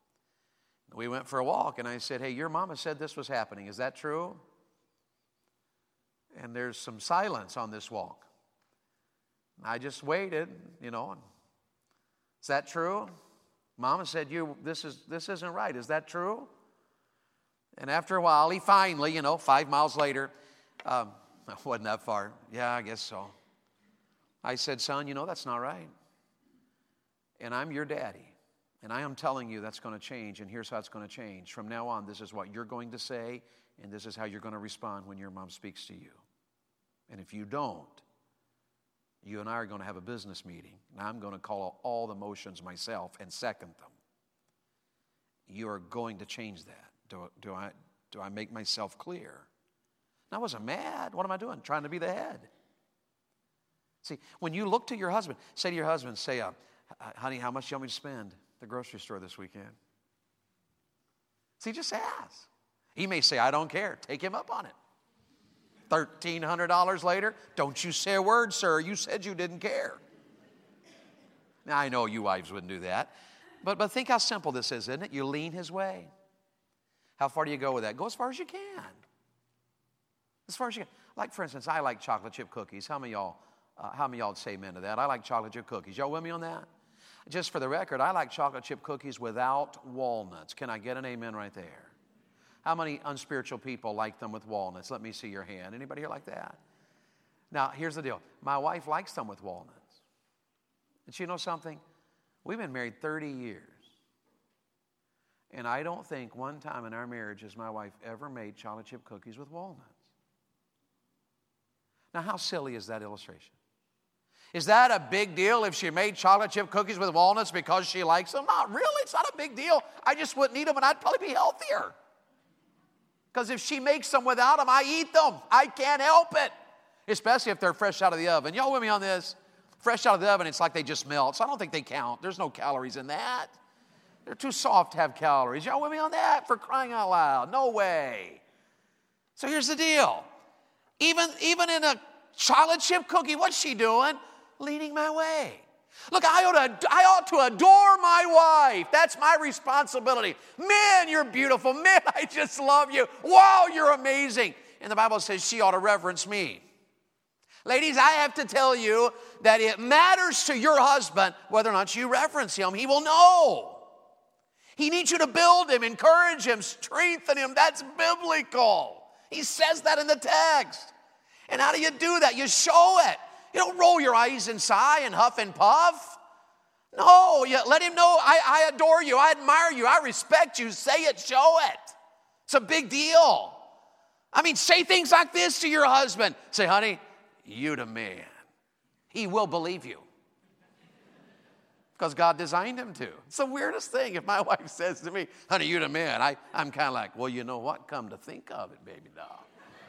We went for a walk, and I said, hey, your mama said this was happening. Is that true? And there's some silence on this walk. I just waited, and is that true? Mama said, this isn't right. Is that true? And after a while, he finally, 5 miles later, wasn't that far. Yeah, I guess so. I said, son, that's not right. And I'm your daddy. And I am telling you that's going to change, and here's how it's going to change. From now on, this is what you're going to say, and this is how you're going to respond when your mom speaks to you. And if you don't, you and I are going to have a business meeting, and I'm going to call all the motions myself and second them. You are going to change that. Do I make myself clear? And I wasn't mad. What am I doing? Trying to be the head. See, when you look to your husband, say to your husband, honey, how much do you want me to spend at the grocery store this weekend? See, just ask. He may say, I don't care. Take him up on it. $1,300 later, don't you say a word, sir. You said you didn't care. Now, I know you wives wouldn't do that. But think how simple this is, isn't it? You lean his way. How far do you go with that? Go as far as you can. As far as you can. Like, for instance, I like chocolate chip cookies. How many of y'all would say amen to that? I like chocolate chip cookies. Y'all with me on that? Just for the record, I like chocolate chip cookies without walnuts. Can I get an amen right there? How many unspiritual people like them with walnuts? Let me see your hand. Anybody here like that? Now, here's the deal. My wife likes them with walnuts. And you know something? We've been married 30 years. And I don't think one time in our marriage has my wife ever made chocolate chip cookies with walnuts. Now, how silly is that illustration? Is that a big deal if she made chocolate chip cookies with walnuts because she likes them? Not really. It's not a big deal. I just wouldn't eat them, and I'd probably be healthier. Because if she makes them without them, I eat them. I can't help it. Especially if they're fresh out of the oven. Y'all with me on this? Fresh out of the oven, it's like they just melt. So I don't think they count. There's no calories in that. They're too soft to have calories. Y'all with me on that? For crying out loud. No way. So here's the deal. Even in a chocolate chip cookie, what's she doing? Leading my way. Look, I ought to adore my wife. That's my responsibility. Man, you're beautiful. Man, I just love you. Wow, you're amazing. and the Bible says she ought to reverence me. Ladies, I have to tell you that it matters to your husband whether or not you reverence him. He will know. He needs you to build him, encourage him, strengthen him. That's biblical. He says that in the text. And how do you do that? You show it. You don't roll your eyes and sigh and huff and puff. No, you let him know, I adore you, I admire you, I respect you. Say it, show it. It's a big deal. I mean, say things like this to your husband. Say, honey, you the man. He will believe you. Because God designed him to. It's the weirdest thing. If my wife says to me, honey, you the man, I'm kind of like, well, you know what? Come to think of it, baby doll.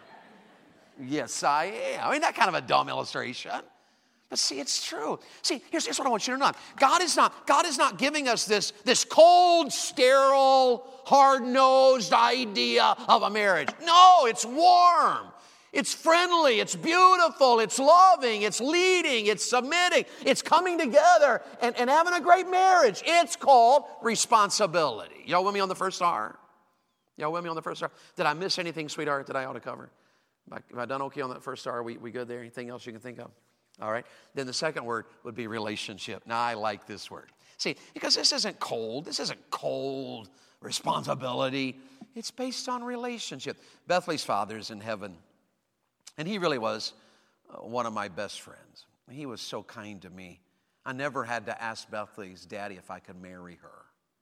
Yes, I am. I mean, that kind of a dumb illustration. But see, it's true. See, here's what I want you to know. God is not giving us this cold, sterile, hard-nosed idea of a marriage. No, it's warm. It's friendly, it's beautiful, it's loving, it's leading, it's submitting, it's coming together and having a great marriage. It's called responsibility. Y'all with me on the first R? Y'all with me on the first R? Did I miss anything, sweetheart, that I ought to cover? Have I done okay on that first R? We good there? Anything else you can think of? All right. Then the second word would be relationship. Now, I like this word. See, because this isn't cold. This isn't cold responsibility. It's based on relationship. Bethley's father's in heaven. And he really was one of my best friends. He was so kind to me. I never had to ask Bethley's daddy if I could marry her.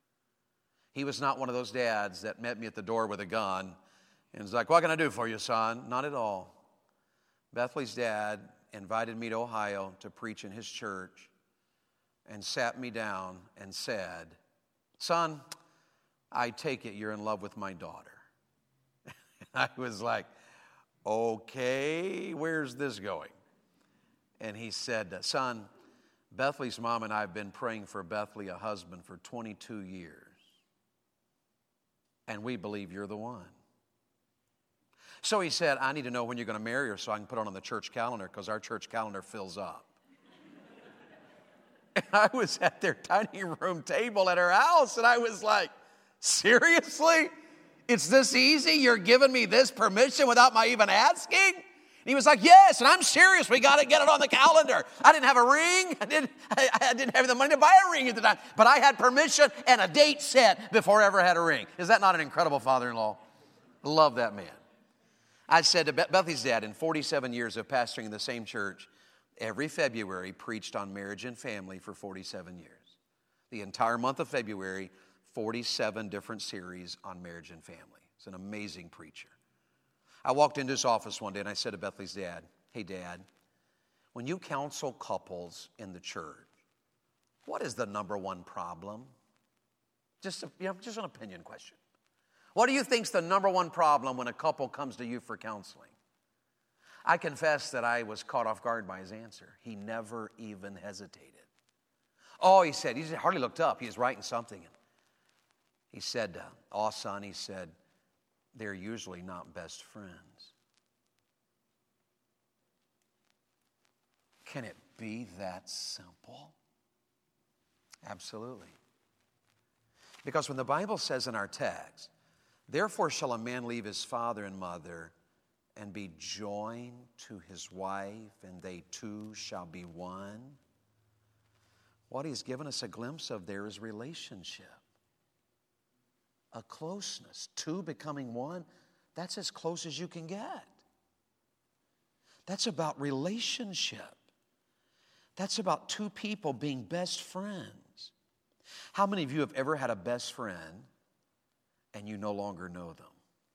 He was not one of those dads that met me at the door with a gun and was like, what can I do for you, son? Not at all. Bethley's dad invited me to Ohio to preach in his church and sat me down and said, son, I take it you're in love with my daughter. I was like, okay, where's this going? And he said, son, Bethley's mom and I have been praying for Bethley a husband for 22 years. And we believe you're the one. So he said, I need to know when you're going to marry her so I can put it on the church calendar because our church calendar fills up. And I was at their dining room table at her house and I was like, seriously? It's this easy? You're giving me this permission without my even asking? And he was like, yes, and I'm serious. We got to get it on the calendar. I didn't have a ring. I didn't have the money to buy a ring at the time. But I had permission and a date set before I ever had a ring. Is that not an incredible father-in-law? Love that man. I said to Bethley's dad, in 47 years of pastoring in the same church, every February preached on marriage and family for 47 years. The entire month of February, 47 different series on marriage and family. He's an amazing preacher. I walked into his office one day and I said to Bethley's dad, hey, Dad, when you counsel couples in the church, what is the number one problem? Just an opinion question. What do you think's the number one problem when a couple comes to you for counseling? I confess that I was caught off guard by his answer. He never even hesitated. Oh, he said, he hardly looked up. He was writing something. He said, son, he said, they're usually not best friends. Can it be that simple? Absolutely. Because when the Bible says in our text, therefore shall a man leave his father and mother and be joined to his wife, and they two shall be one. What he's given us a glimpse of there is relationship. A closeness. Two becoming one, that's as close as you can get. That's about relationship. That's about two people being best friends. How many of you have ever had a best friend and you no longer know them?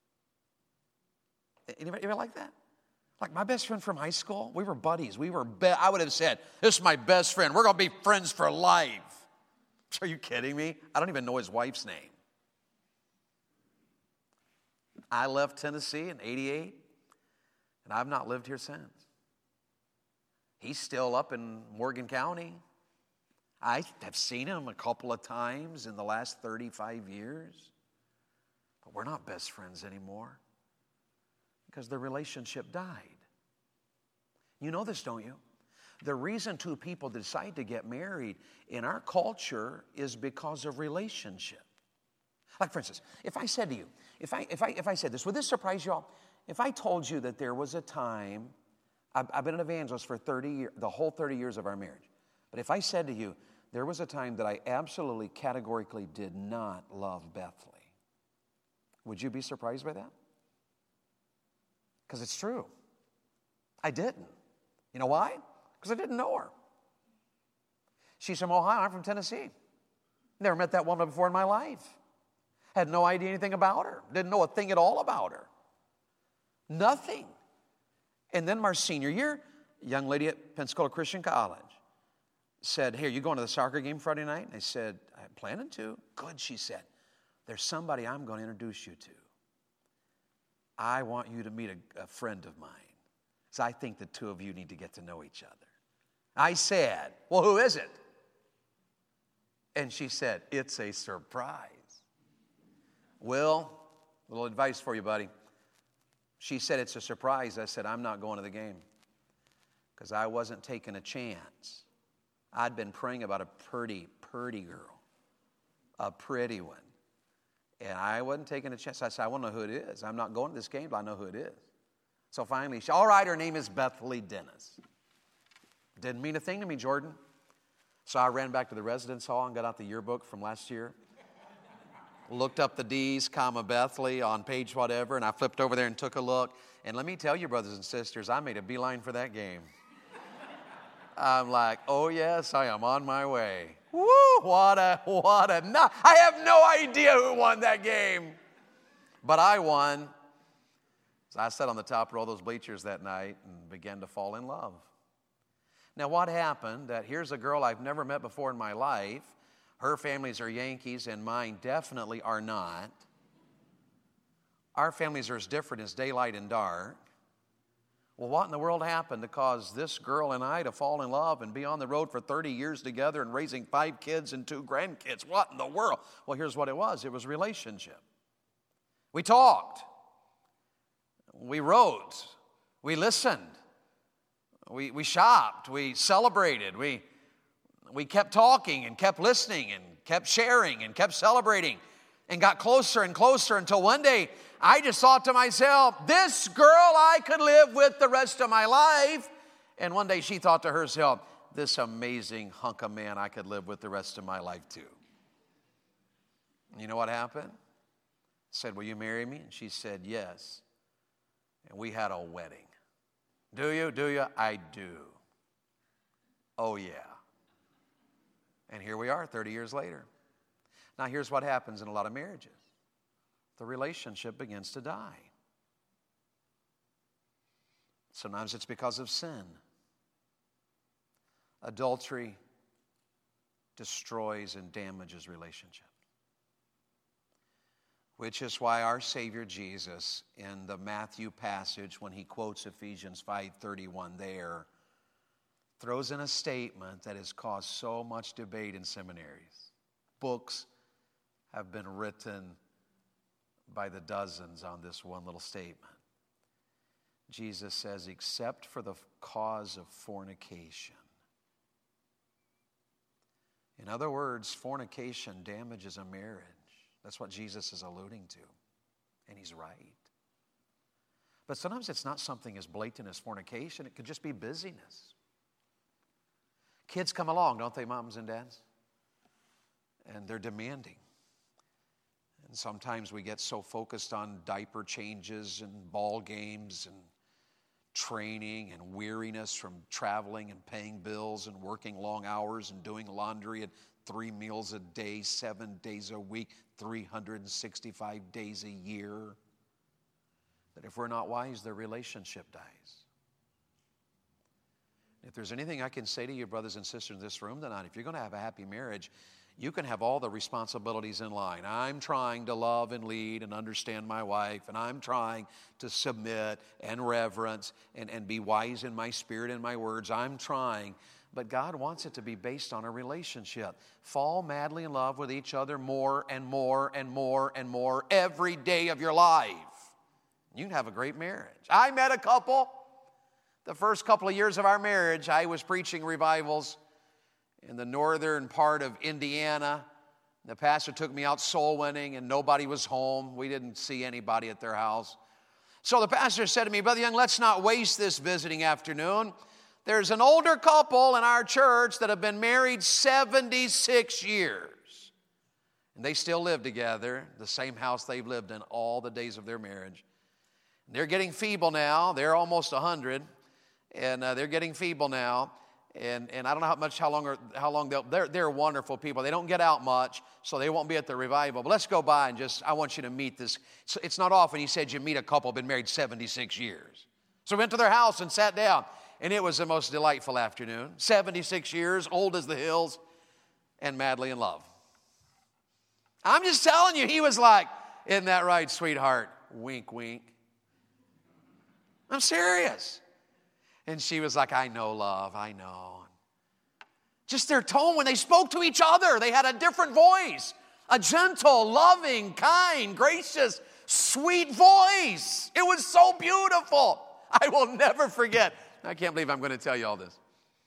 Anybody like that? Like my best friend from high school, we were buddies. I would have said, this is my best friend. We're going to be friends for life. Are you kidding me? I don't even know his wife's name. I left Tennessee in '88, and I've not lived here since. He's still up in Morgan County. I have seen him a couple of times in the last 35 years. But we're not best friends anymore because the relationship died. You know this, don't you? The reason two people decide to get married in our culture is because of relationship. Like, for instance, if I said to you, if I said this, would this surprise you all? If I told you that there was a time, I've been an evangelist for 30 years, the whole 30 years of our marriage. But if I said to you, there was a time that I absolutely categorically did not love Bethany, would you be surprised by that? Because it's true. I didn't. You know why? Because I didn't know her. She's from Ohio, I'm from Tennessee. Never met that woman before in my life. Had no idea anything about her. Didn't know a thing at all about her. Nothing. And then my senior year, a young lady at Pensacola Christian College said, "Hey, are you going to the soccer game Friday night?" And I said, "I'm planning to." "Good," she said. "There's somebody I'm going to introduce you to. I want you to meet a friend of mine. So I think the two of you need to get to know each other." I said, "Well, who is it?" And she said, "It's a surprise." Well, a little advice for you, buddy. She said, "It's a surprise." I said, "I'm not going to the game," because I wasn't taking a chance. I'd been praying about a pretty girl, a pretty one. And I wasn't taking a chance. I said, "I want to know who it is. I'm not going to this game till I know who it is." So finally, she, "All right, her name is Bethany Dennis." Didn't mean a thing to me, Jordan. So I ran back to the residence hall and got out the yearbook from last year. Looked up the D's, Bethany on page whatever, and I flipped over there and took a look. And let me tell you, brothers and sisters, I made a beeline for that game. I'm like, oh yes, I am on my way. Woo, I have no idea who won that game. But I won. So I sat on the top row of those bleachers that night and began to fall in love. Now what happened, that here's a girl I've never met before in my life. Her families are Yankees and mine definitely are not. Our families are as different as daylight and dark. Well, what in the world happened to cause this girl and I to fall in love and be on the road for 30 years together and raising 5 kids and 2 grandkids? What in the world? Well, here's what it was. It was relationship. We talked. We wrote. We listened. We shopped. We celebrated. We kept talking and kept listening and kept sharing and kept celebrating and got closer and closer until one day I just thought to myself, this girl I could live with the rest of my life. And one day she thought to herself, this amazing hunk of man I could live with the rest of my life too. And you know what happened? I said, "Will you marry me?" And she said, "Yes." And we had a wedding. Do you? Do you? I do. Oh yeah. And here we are 30 years later. Now here's what happens in a lot of marriages. The relationship begins to die. Sometimes it's because of sin. Adultery destroys and damages relationships. Which is why our Savior Jesus, in the Matthew passage, when he quotes Ephesians 5:31 there, throws in a statement that has caused so much debate in seminaries. Books have been written by the dozens on this one little statement. Jesus says, except for the cause of fornication. In other words, fornication damages a marriage. That's what Jesus is alluding to. And he's right. But sometimes it's not something as blatant as fornication. It could just be busyness. Kids come along, don't they, moms and dads? And they're demanding. And sometimes we get so focused on diaper changes and ball games and training and weariness from traveling and paying bills and working long hours and doing laundry and 3 meals a day, 7 days a week, 365 days a year, that if we're not wise, their relationship dies. If there's anything I can say to you, brothers and sisters in this room tonight, if you're going to have a happy marriage, you can have all the responsibilities in line. I'm trying to love and lead and understand my wife, and I'm trying to submit and reverence and be wise in my spirit and my words. I'm trying. But God wants it to be based on a relationship. Fall madly in love with each other more and more and more and more every day of your life. You can have a great marriage. I met a couple. The first couple of years of our marriage, I was preaching revivals in the northern part of Indiana. The pastor took me out soul winning and nobody was home. We didn't see anybody at their house. So the pastor said to me, Brother Young, let's not waste this visiting afternoon. There's an older couple in our church that have been married 76 years. And they still live together, the same house they've lived in all the days of their marriage. They're getting feeble now. They're almost 100, and they're getting feeble now. And I don't know how long they're wonderful people. They don't get out much, so they won't be at the revival. But let's go by and I want you to meet this. It's not often, he said, you meet a couple been married 76 years. So we went to their house and sat down, and it was the most delightful afternoon. 76 years, old as the hills, and madly in love. I'm just telling you, he was like, isn't that right, sweetheart? Wink, wink. I'm serious. And she was like, I know, love, I know. Just their tone when they spoke to each other, they had a different voice. A gentle, loving, kind, gracious, sweet voice. It was so beautiful. I will never forget. I can't believe I'm going to tell you all this.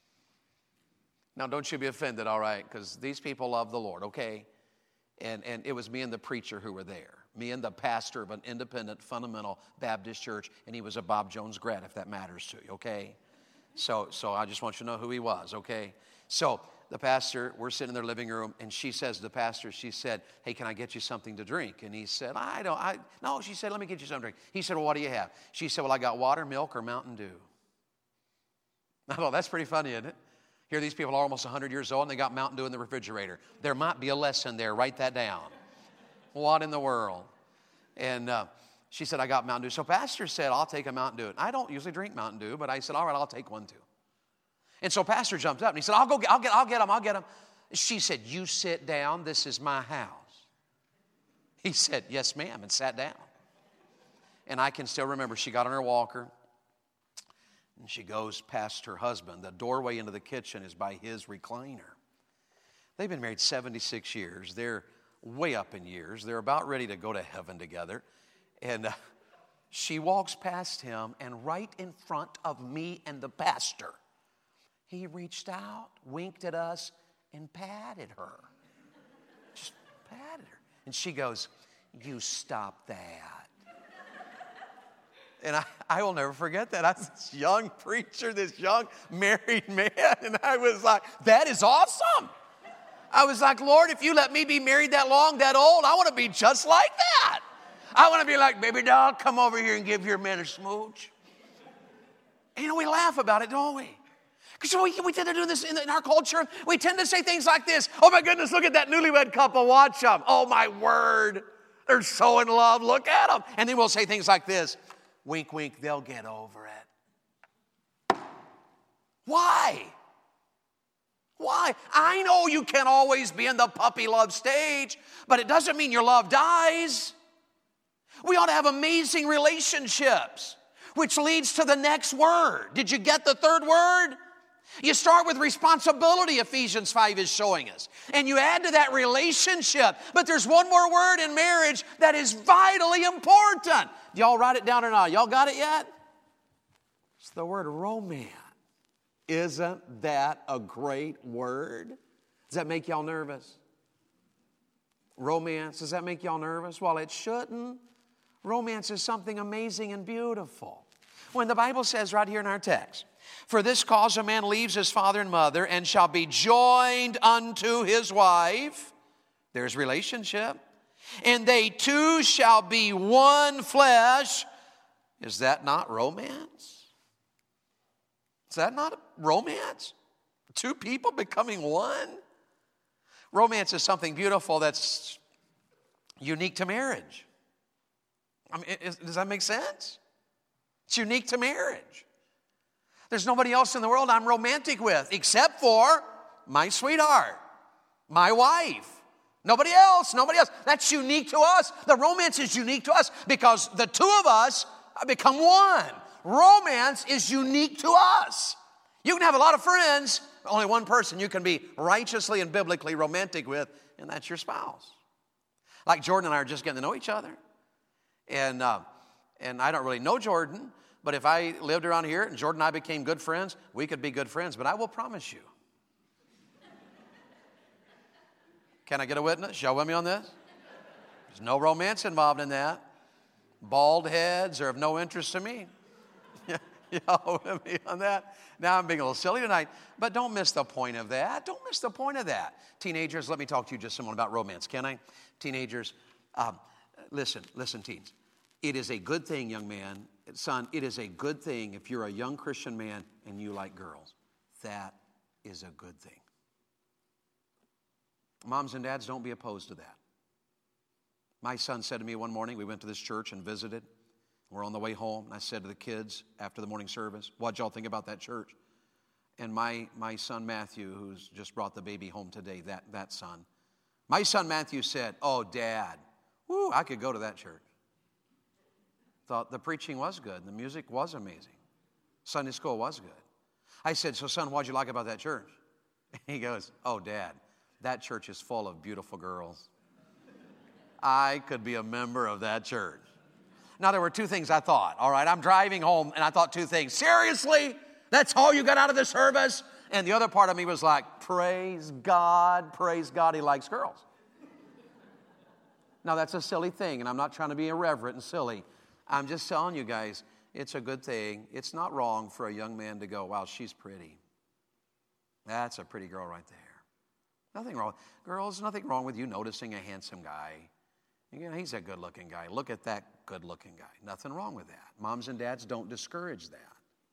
Now, don't you be offended, all right? Because these people love the Lord, okay? And it was me and the preacher who were there. Me and the pastor of an independent fundamental Baptist church, and he was a Bob Jones grad, if that matters to you, okay? So I just want you to know who he was, okay? So the pastor, we're sitting in their living room, and she says to the pastor, she said, hey, can I get you something to drink? And he said, no, she said, let me get you something to drink. He said, well, what do you have? She said, well, I got water, milk, or Mountain Dew. I thought, that's pretty funny, isn't it? Here these people are almost 100 years old, and they got Mountain Dew in the refrigerator. There might be a lesson there. Write that down. What in the world? And she said, I got Mountain Dew. So pastor said, I'll take a Mountain Dew. I don't usually drink Mountain Dew, but I said, all right, I'll take one too. And so pastor jumped up and he said, I'll get them. She said, you sit down. This is my house. He said, yes, ma'am, and sat down. And I can still remember she got on her walker and she goes past her husband. The doorway into the kitchen is by his recliner. They've been married 76 years. They're way up in years. They're about ready to go to heaven together. And she walks past him, and right in front of me and the pastor, he reached out, winked at us, and patted her. Just patted her. And she goes, you stop that. And I will never forget that. I was this young preacher, this young married man, and I was like, that is awesome. I was like, Lord, if you let me be married that long, that old, I want to be just like that. I want to be like, baby doll, come over here and give your man a smooch. And, we laugh about it, don't we? Because we tend to do this in our culture. We tend to say things like this. Oh, my goodness, look at that newlywed couple. Watch them. Oh, my word. They're so in love. Look at them. And then we'll say things like this. Wink, wink, they'll get over it. Why? Why? I know you can't always be in the puppy love stage, but it doesn't mean your love dies. We ought to have amazing relationships, which leads to the next word. Did you get the third word? You start with responsibility, Ephesians 5 is showing us. And you add to that relationship. But there's one more word in marriage that is vitally important. Do y'all write it down or not? Y'all got it yet? It's the word romance. Isn't that a great word? Does that make y'all nervous? Romance, does that make y'all nervous? Well, it shouldn't. Romance is something amazing and beautiful. When the Bible says right here in our text, for this cause a man leaves his father and mother and shall be joined unto his wife. There's relationship. And they two shall be one flesh. Is that not romance? Is that not romance? Two people becoming one? Romance is something beautiful that's unique to marriage. I mean, does that make sense? It's unique to marriage. There's nobody else in the world I'm romantic with except for my sweetheart, my wife. Nobody else. That's unique to us. The romance is unique to us because the two of us become one. Romance is unique to us. You can have a lot of friends, only one person you can be righteously and biblically romantic with, and that's your spouse. Like Jordan and I are just getting to know each other. And I don't really know Jordan, but if I lived around here and Jordan and I became good friends, we could be good friends. But I will promise you. Can I get a witness? Y'all with me on this? There's no romance involved in that. Bald heads are of no interest to me. Y'all with me on that? Now I'm being a little silly tonight, but don't miss the point of that. Don't miss the point of that. Teenagers, let me talk to you just a moment about romance, can I? Teenagers, listen, teens. It is a good thing, young man, son, it is a good thing if you're a young Christian man and you like girls. That is a good thing. Moms and dads, don't be opposed to that. My son said to me one morning, we went to this church and visited. We're on the way home, and I said to the kids after the morning service, what'd y'all think about that church? And my son Matthew, who's just brought the baby home today, that son, my son Matthew said, oh, Dad, I could go to that church. Thought the preaching was good, and the music was amazing. Sunday school was good. I said, so son, what'd you like about that church? He goes, oh, Dad, that church is full of beautiful girls. I could be a member of that church. Now, there were two things I thought, all right? I'm driving home, and I thought two things. Seriously? That's all you got out of the service? And the other part of me was like, praise God, he likes girls. Now, that's a silly thing, and I'm not trying to be irreverent and silly. I'm just telling you guys, it's a good thing. It's not wrong for a young man to go, wow, she's pretty. That's a pretty girl right there. Nothing wrong. Girls, nothing wrong with you noticing a handsome guy. You know, he's a good-looking guy. Look at that good-looking guy. Nothing wrong with that. Moms and dads, don't discourage that.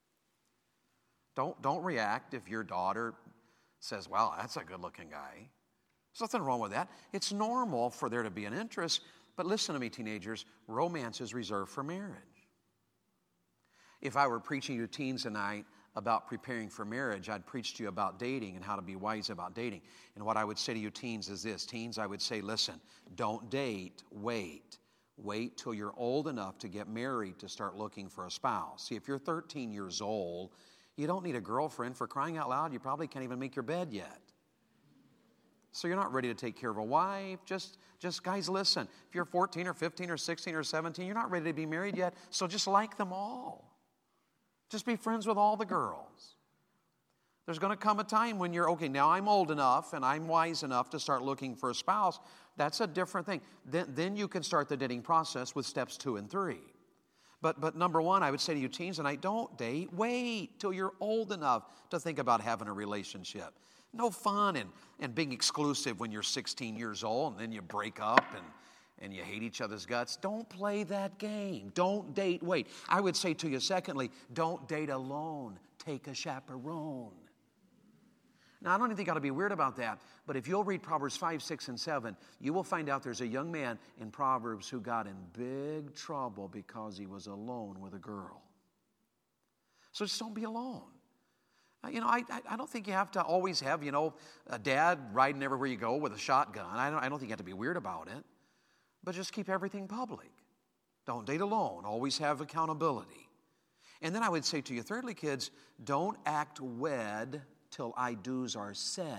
Don't react if your daughter says, wow, that's a good-looking guy. There's nothing wrong with that. It's normal for there to be an interest. But listen to me, teenagers. Romance is reserved for marriage. If I were preaching to teens tonight about preparing for marriage, I'd preach to you about dating and how to be wise about dating. And what I would say to you teens is this. Teens, I would say, listen, don't date, wait. Wait till you're old enough to get married to start looking for a spouse. See, if you're 13 years old, you don't need a girlfriend. For crying out loud, you probably can't even make your bed yet. So you're not ready to take care of a wife. Just guys, listen. If you're 14 or 15 or 16 or 17, you're not ready to be married yet. So just like them all. Just be friends with all the girls. There's going to come a time when you're, okay, now I'm old enough and I'm wise enough to start looking for a spouse. That's a different thing. Then you can start the dating process with steps 2 and 3. But number one, I would say to you teens tonight, don't date. Wait till you're old enough to think about having a relationship. No fun and being exclusive when you're 16 years old and then you break up and you hate each other's guts. Don't play that game. Don't date. Wait. I would say to you, secondly, don't date alone. Take a chaperone. Now, I don't even think I ought to be weird about that, but if you'll read Proverbs 5, 6, and 7, you will find out there's a young man in Proverbs who got in big trouble because he was alone with a girl. So just don't be alone. You know, I don't think you have to always have, a dad riding everywhere you go with a shotgun. I don't think you have to be weird about it. But just keep everything public. Don't date alone. Always have accountability. And then I would say to you, thirdly, kids, don't act wed till I do's are said.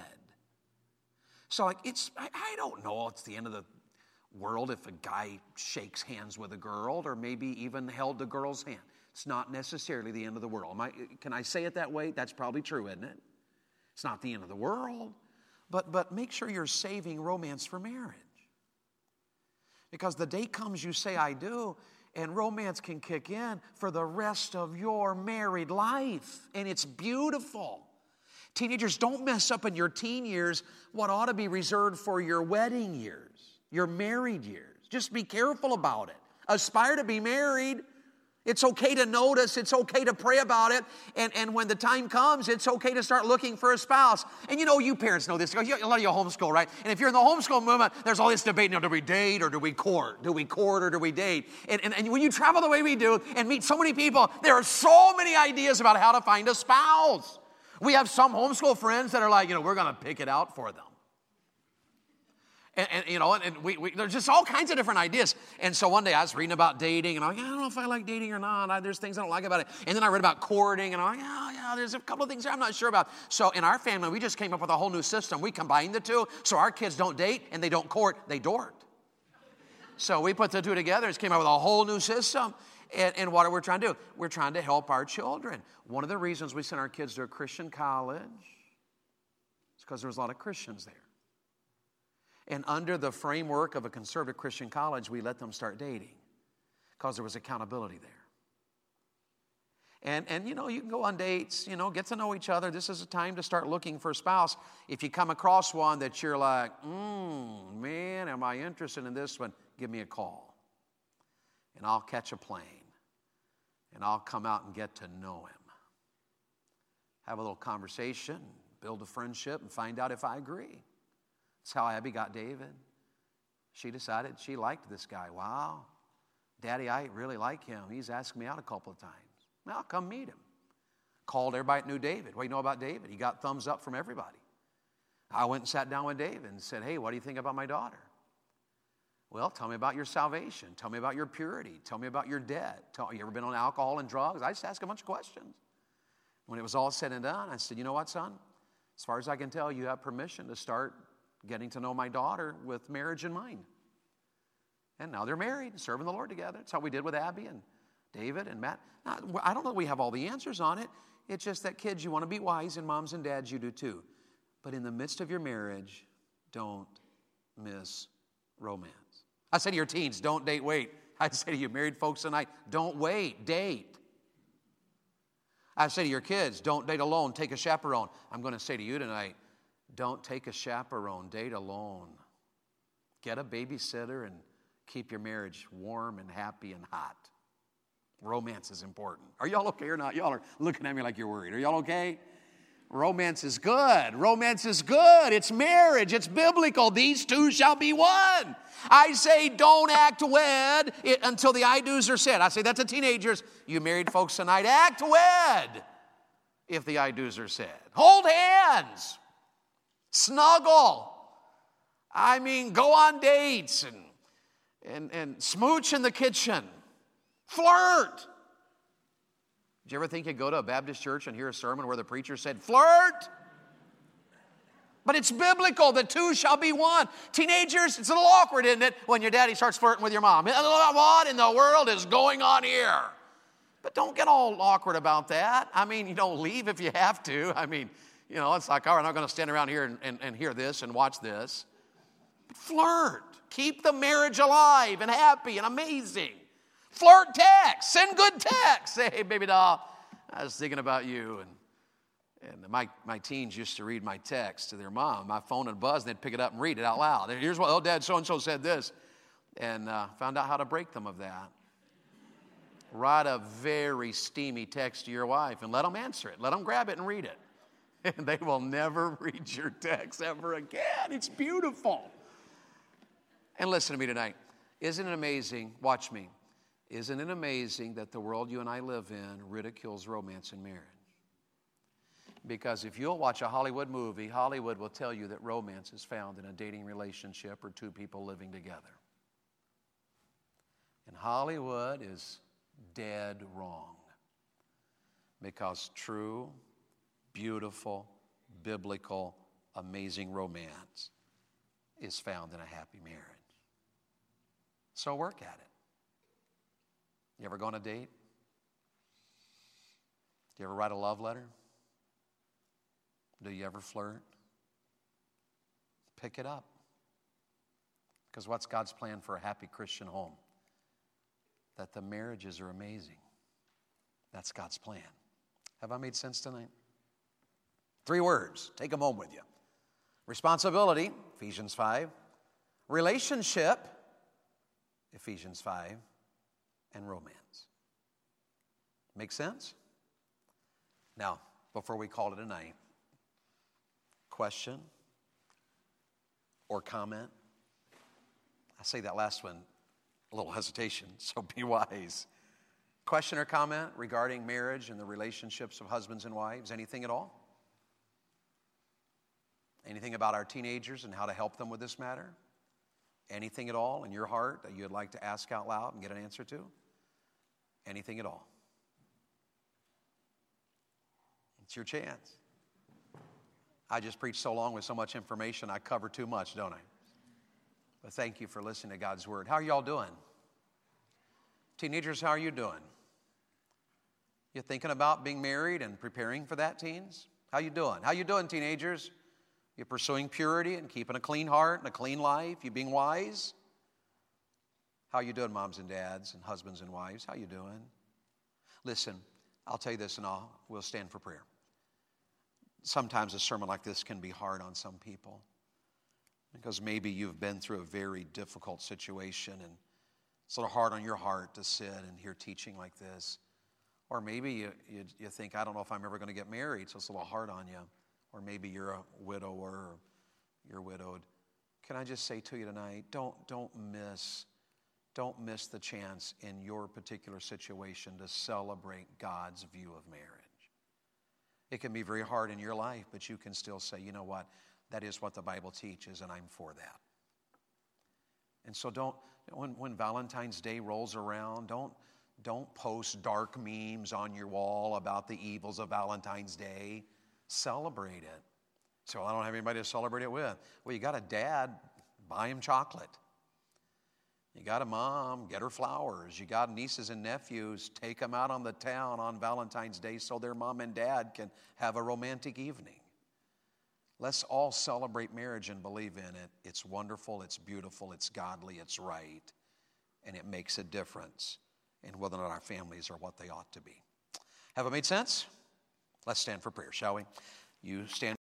So like I don't know, it's the end of the world if a guy shakes hands with a girl or maybe even held the girl's hand. It's not necessarily the end of the world. Can I say it that way? That's probably true, isn't it? It's not the end of the world. But make sure you're saving romance for marriage. Because the day comes you say, I do, and romance can kick in for the rest of your married life. And it's beautiful. Teenagers, don't mess up in your teen years what ought to be reserved for your wedding years, your married years. Just be careful about it. Aspire to be married. It's okay to notice. It's okay to pray about it. And when the time comes, it's okay to start looking for a spouse. And you parents know this. A lot of you homeschool, right? And if you're in the homeschool movement, there's all this debate. Do we date or do we court? Do we court or do we date? And when you travel the way we do and meet so many people, there are so many ideas about how to find a spouse. We have some homeschool friends that are like, we're going to pick it out for them. And we there's just all kinds of different ideas. And so one day I was reading about dating, and I'm like, I don't know if I like dating or not. There's things I don't like about it. And then I read about courting, and I'm like, yeah, there's a couple of things there I'm not sure about. So in our family, we just came up with a whole new system. We combined the two, so our kids don't date and they don't court, they dort. So we put the two together and came up with a whole new system. And what are we trying to do? We're trying to help our children. One of the reasons we sent our kids to a Christian college is because there was a lot of Christians there. And under the framework of a conservative Christian college, we let them start dating. because there was accountability there. And you know, you can go on dates, you know, get to know each other. This is a time to start looking for a spouse. If you come across one that you're like, man, am I interested in this one? Give me a call. And I'll catch a plane. And I'll come out and get to know him. Have a little conversation, build a friendship, and find out if I agree. That's how Abby got David. She decided she liked this guy. Wow. Daddy, I really like him. He's asked me out a couple of times. Well, I'll come meet him. Called everybody that knew David. What do you know about David? He got thumbs up from everybody. I went and sat down with David and said, hey, what do you think about my daughter? Well, tell me about your salvation. Tell me about your purity. Tell me about your debt. You ever been on alcohol and drugs? I just asked a bunch of questions. When it was all said and done, I said, you know what, son? As far as I can tell, you have permission to start getting to know my daughter with marriage in mind. And now they're married, serving the Lord together. That's how we did with Abby and David and Matt. Now, I don't know that we have all the answers on it. It's just that kids, you want to be wise, and moms and dads, you do too. But in the midst of your marriage, don't miss romance. I say to your teens, don't date, wait. I say to you married folks tonight, don't wait, date. I say to your kids, don't date alone, take a chaperone. I'm going to say to you tonight, don't take a chaperone, date alone. Get a babysitter and keep your marriage warm and happy and hot. Romance is important. Are y'all okay or not? Y'all are looking at me like you're worried. Are y'all okay? Romance is good. Romance is good. It's marriage. It's biblical. These two shall be one. I say don't act wed until the I do's are said. I say that to teenagers. You married folks tonight, act wed if the I do's are said. Hold hands. Snuggle. I mean, go on dates and smooch in the kitchen. Flirt. Did you ever think you'd go to a Baptist church and hear a sermon where the preacher said, flirt? But it's biblical. The two shall be one. Teenagers, it's a little awkward, isn't it, when your daddy starts flirting with your mom? What in the world is going on here? But don't get all awkward about that. I mean, you don't leave if you have to. I mean, you know, it's like, all right, I'm not going to stand around here and hear this and watch this. But flirt. Keep the marriage alive and happy and amazing. Flirt text. Send good text. Say, hey, baby doll, I was thinking about you. And my teens used to read my text to their mom. My phone would buzz, and they'd pick it up and read it out loud. Here's what, Dad, so-and-so said this. And found out how to break them of that. Write a very steamy text to your wife and let them answer it. Let them grab it and read it. And they will never read your text ever again. It's beautiful. And listen to me tonight. Isn't it amazing? Watch me. Isn't it amazing that the world you and I live in ridicules romance and marriage? Because if you'll watch a Hollywood movie, Hollywood will tell you that romance is found in a dating relationship or two people living together. And Hollywood is dead wrong. Because true, beautiful, biblical, amazing romance is found in a happy marriage. So work at it. You ever go on a date? Do you ever write a love letter? Do you ever flirt? Pick it up. Because what's God's plan for a happy Christian home? That the marriages are amazing. That's God's plan. Have I made sense tonight? 3 words. Take them home with you. Responsibility, Ephesians 5. Relationship, Ephesians 5. And romance. Make sense? Now, before we call it a night, question or comment? I say that last one, a little hesitation, so be wise. Question or comment regarding marriage and the relationships of husbands and wives? Anything at all? Anything about our teenagers and how to help them with this matter? Anything at all in your heart that you'd like to ask out loud and get an answer to? Anything at all? It's your chance. I just preach so long with so much information, I cover too much, don't I? But thank you for listening to God's Word. How are y'all doing? Teenagers, how are you doing? You thinking about being married and preparing for that, teens? How you doing? How you doing, teenagers? You pursuing purity and keeping a clean heart and a clean life? You being wise? How you doing, moms and dads and husbands and wives? How you doing? Listen, I'll tell you this and we'll stand for prayer. Sometimes a sermon like this can be hard on some people because maybe you've been through a very difficult situation and it's a little hard on your heart to sit and hear teaching like this. Or maybe you think, I don't know if I'm ever going to get married, so it's a little hard on you. Or maybe you're a widower or you're widowed. Can I just say to you tonight, don't miss the chance in your particular situation to celebrate God's view of marriage. It can be very hard in your life, but you can still say, you know what, that is what the Bible teaches, and I'm for that. And so when Valentine's Day rolls around, don't post dark memes on your wall about the evils of Valentine's Day. Celebrate it. So I don't have anybody to celebrate it with. Well, you got a dad, buy him chocolate. You got a mom, get her flowers. You got nieces and nephews, take them out on the town on Valentine's Day so their mom and dad can have a romantic evening. Let's all celebrate marriage and believe in it. It's wonderful, it's beautiful, it's godly, it's right, and it makes a difference in whether or not our families are what they ought to be. Have it made sense? Let's stand for prayer, shall we? You stand.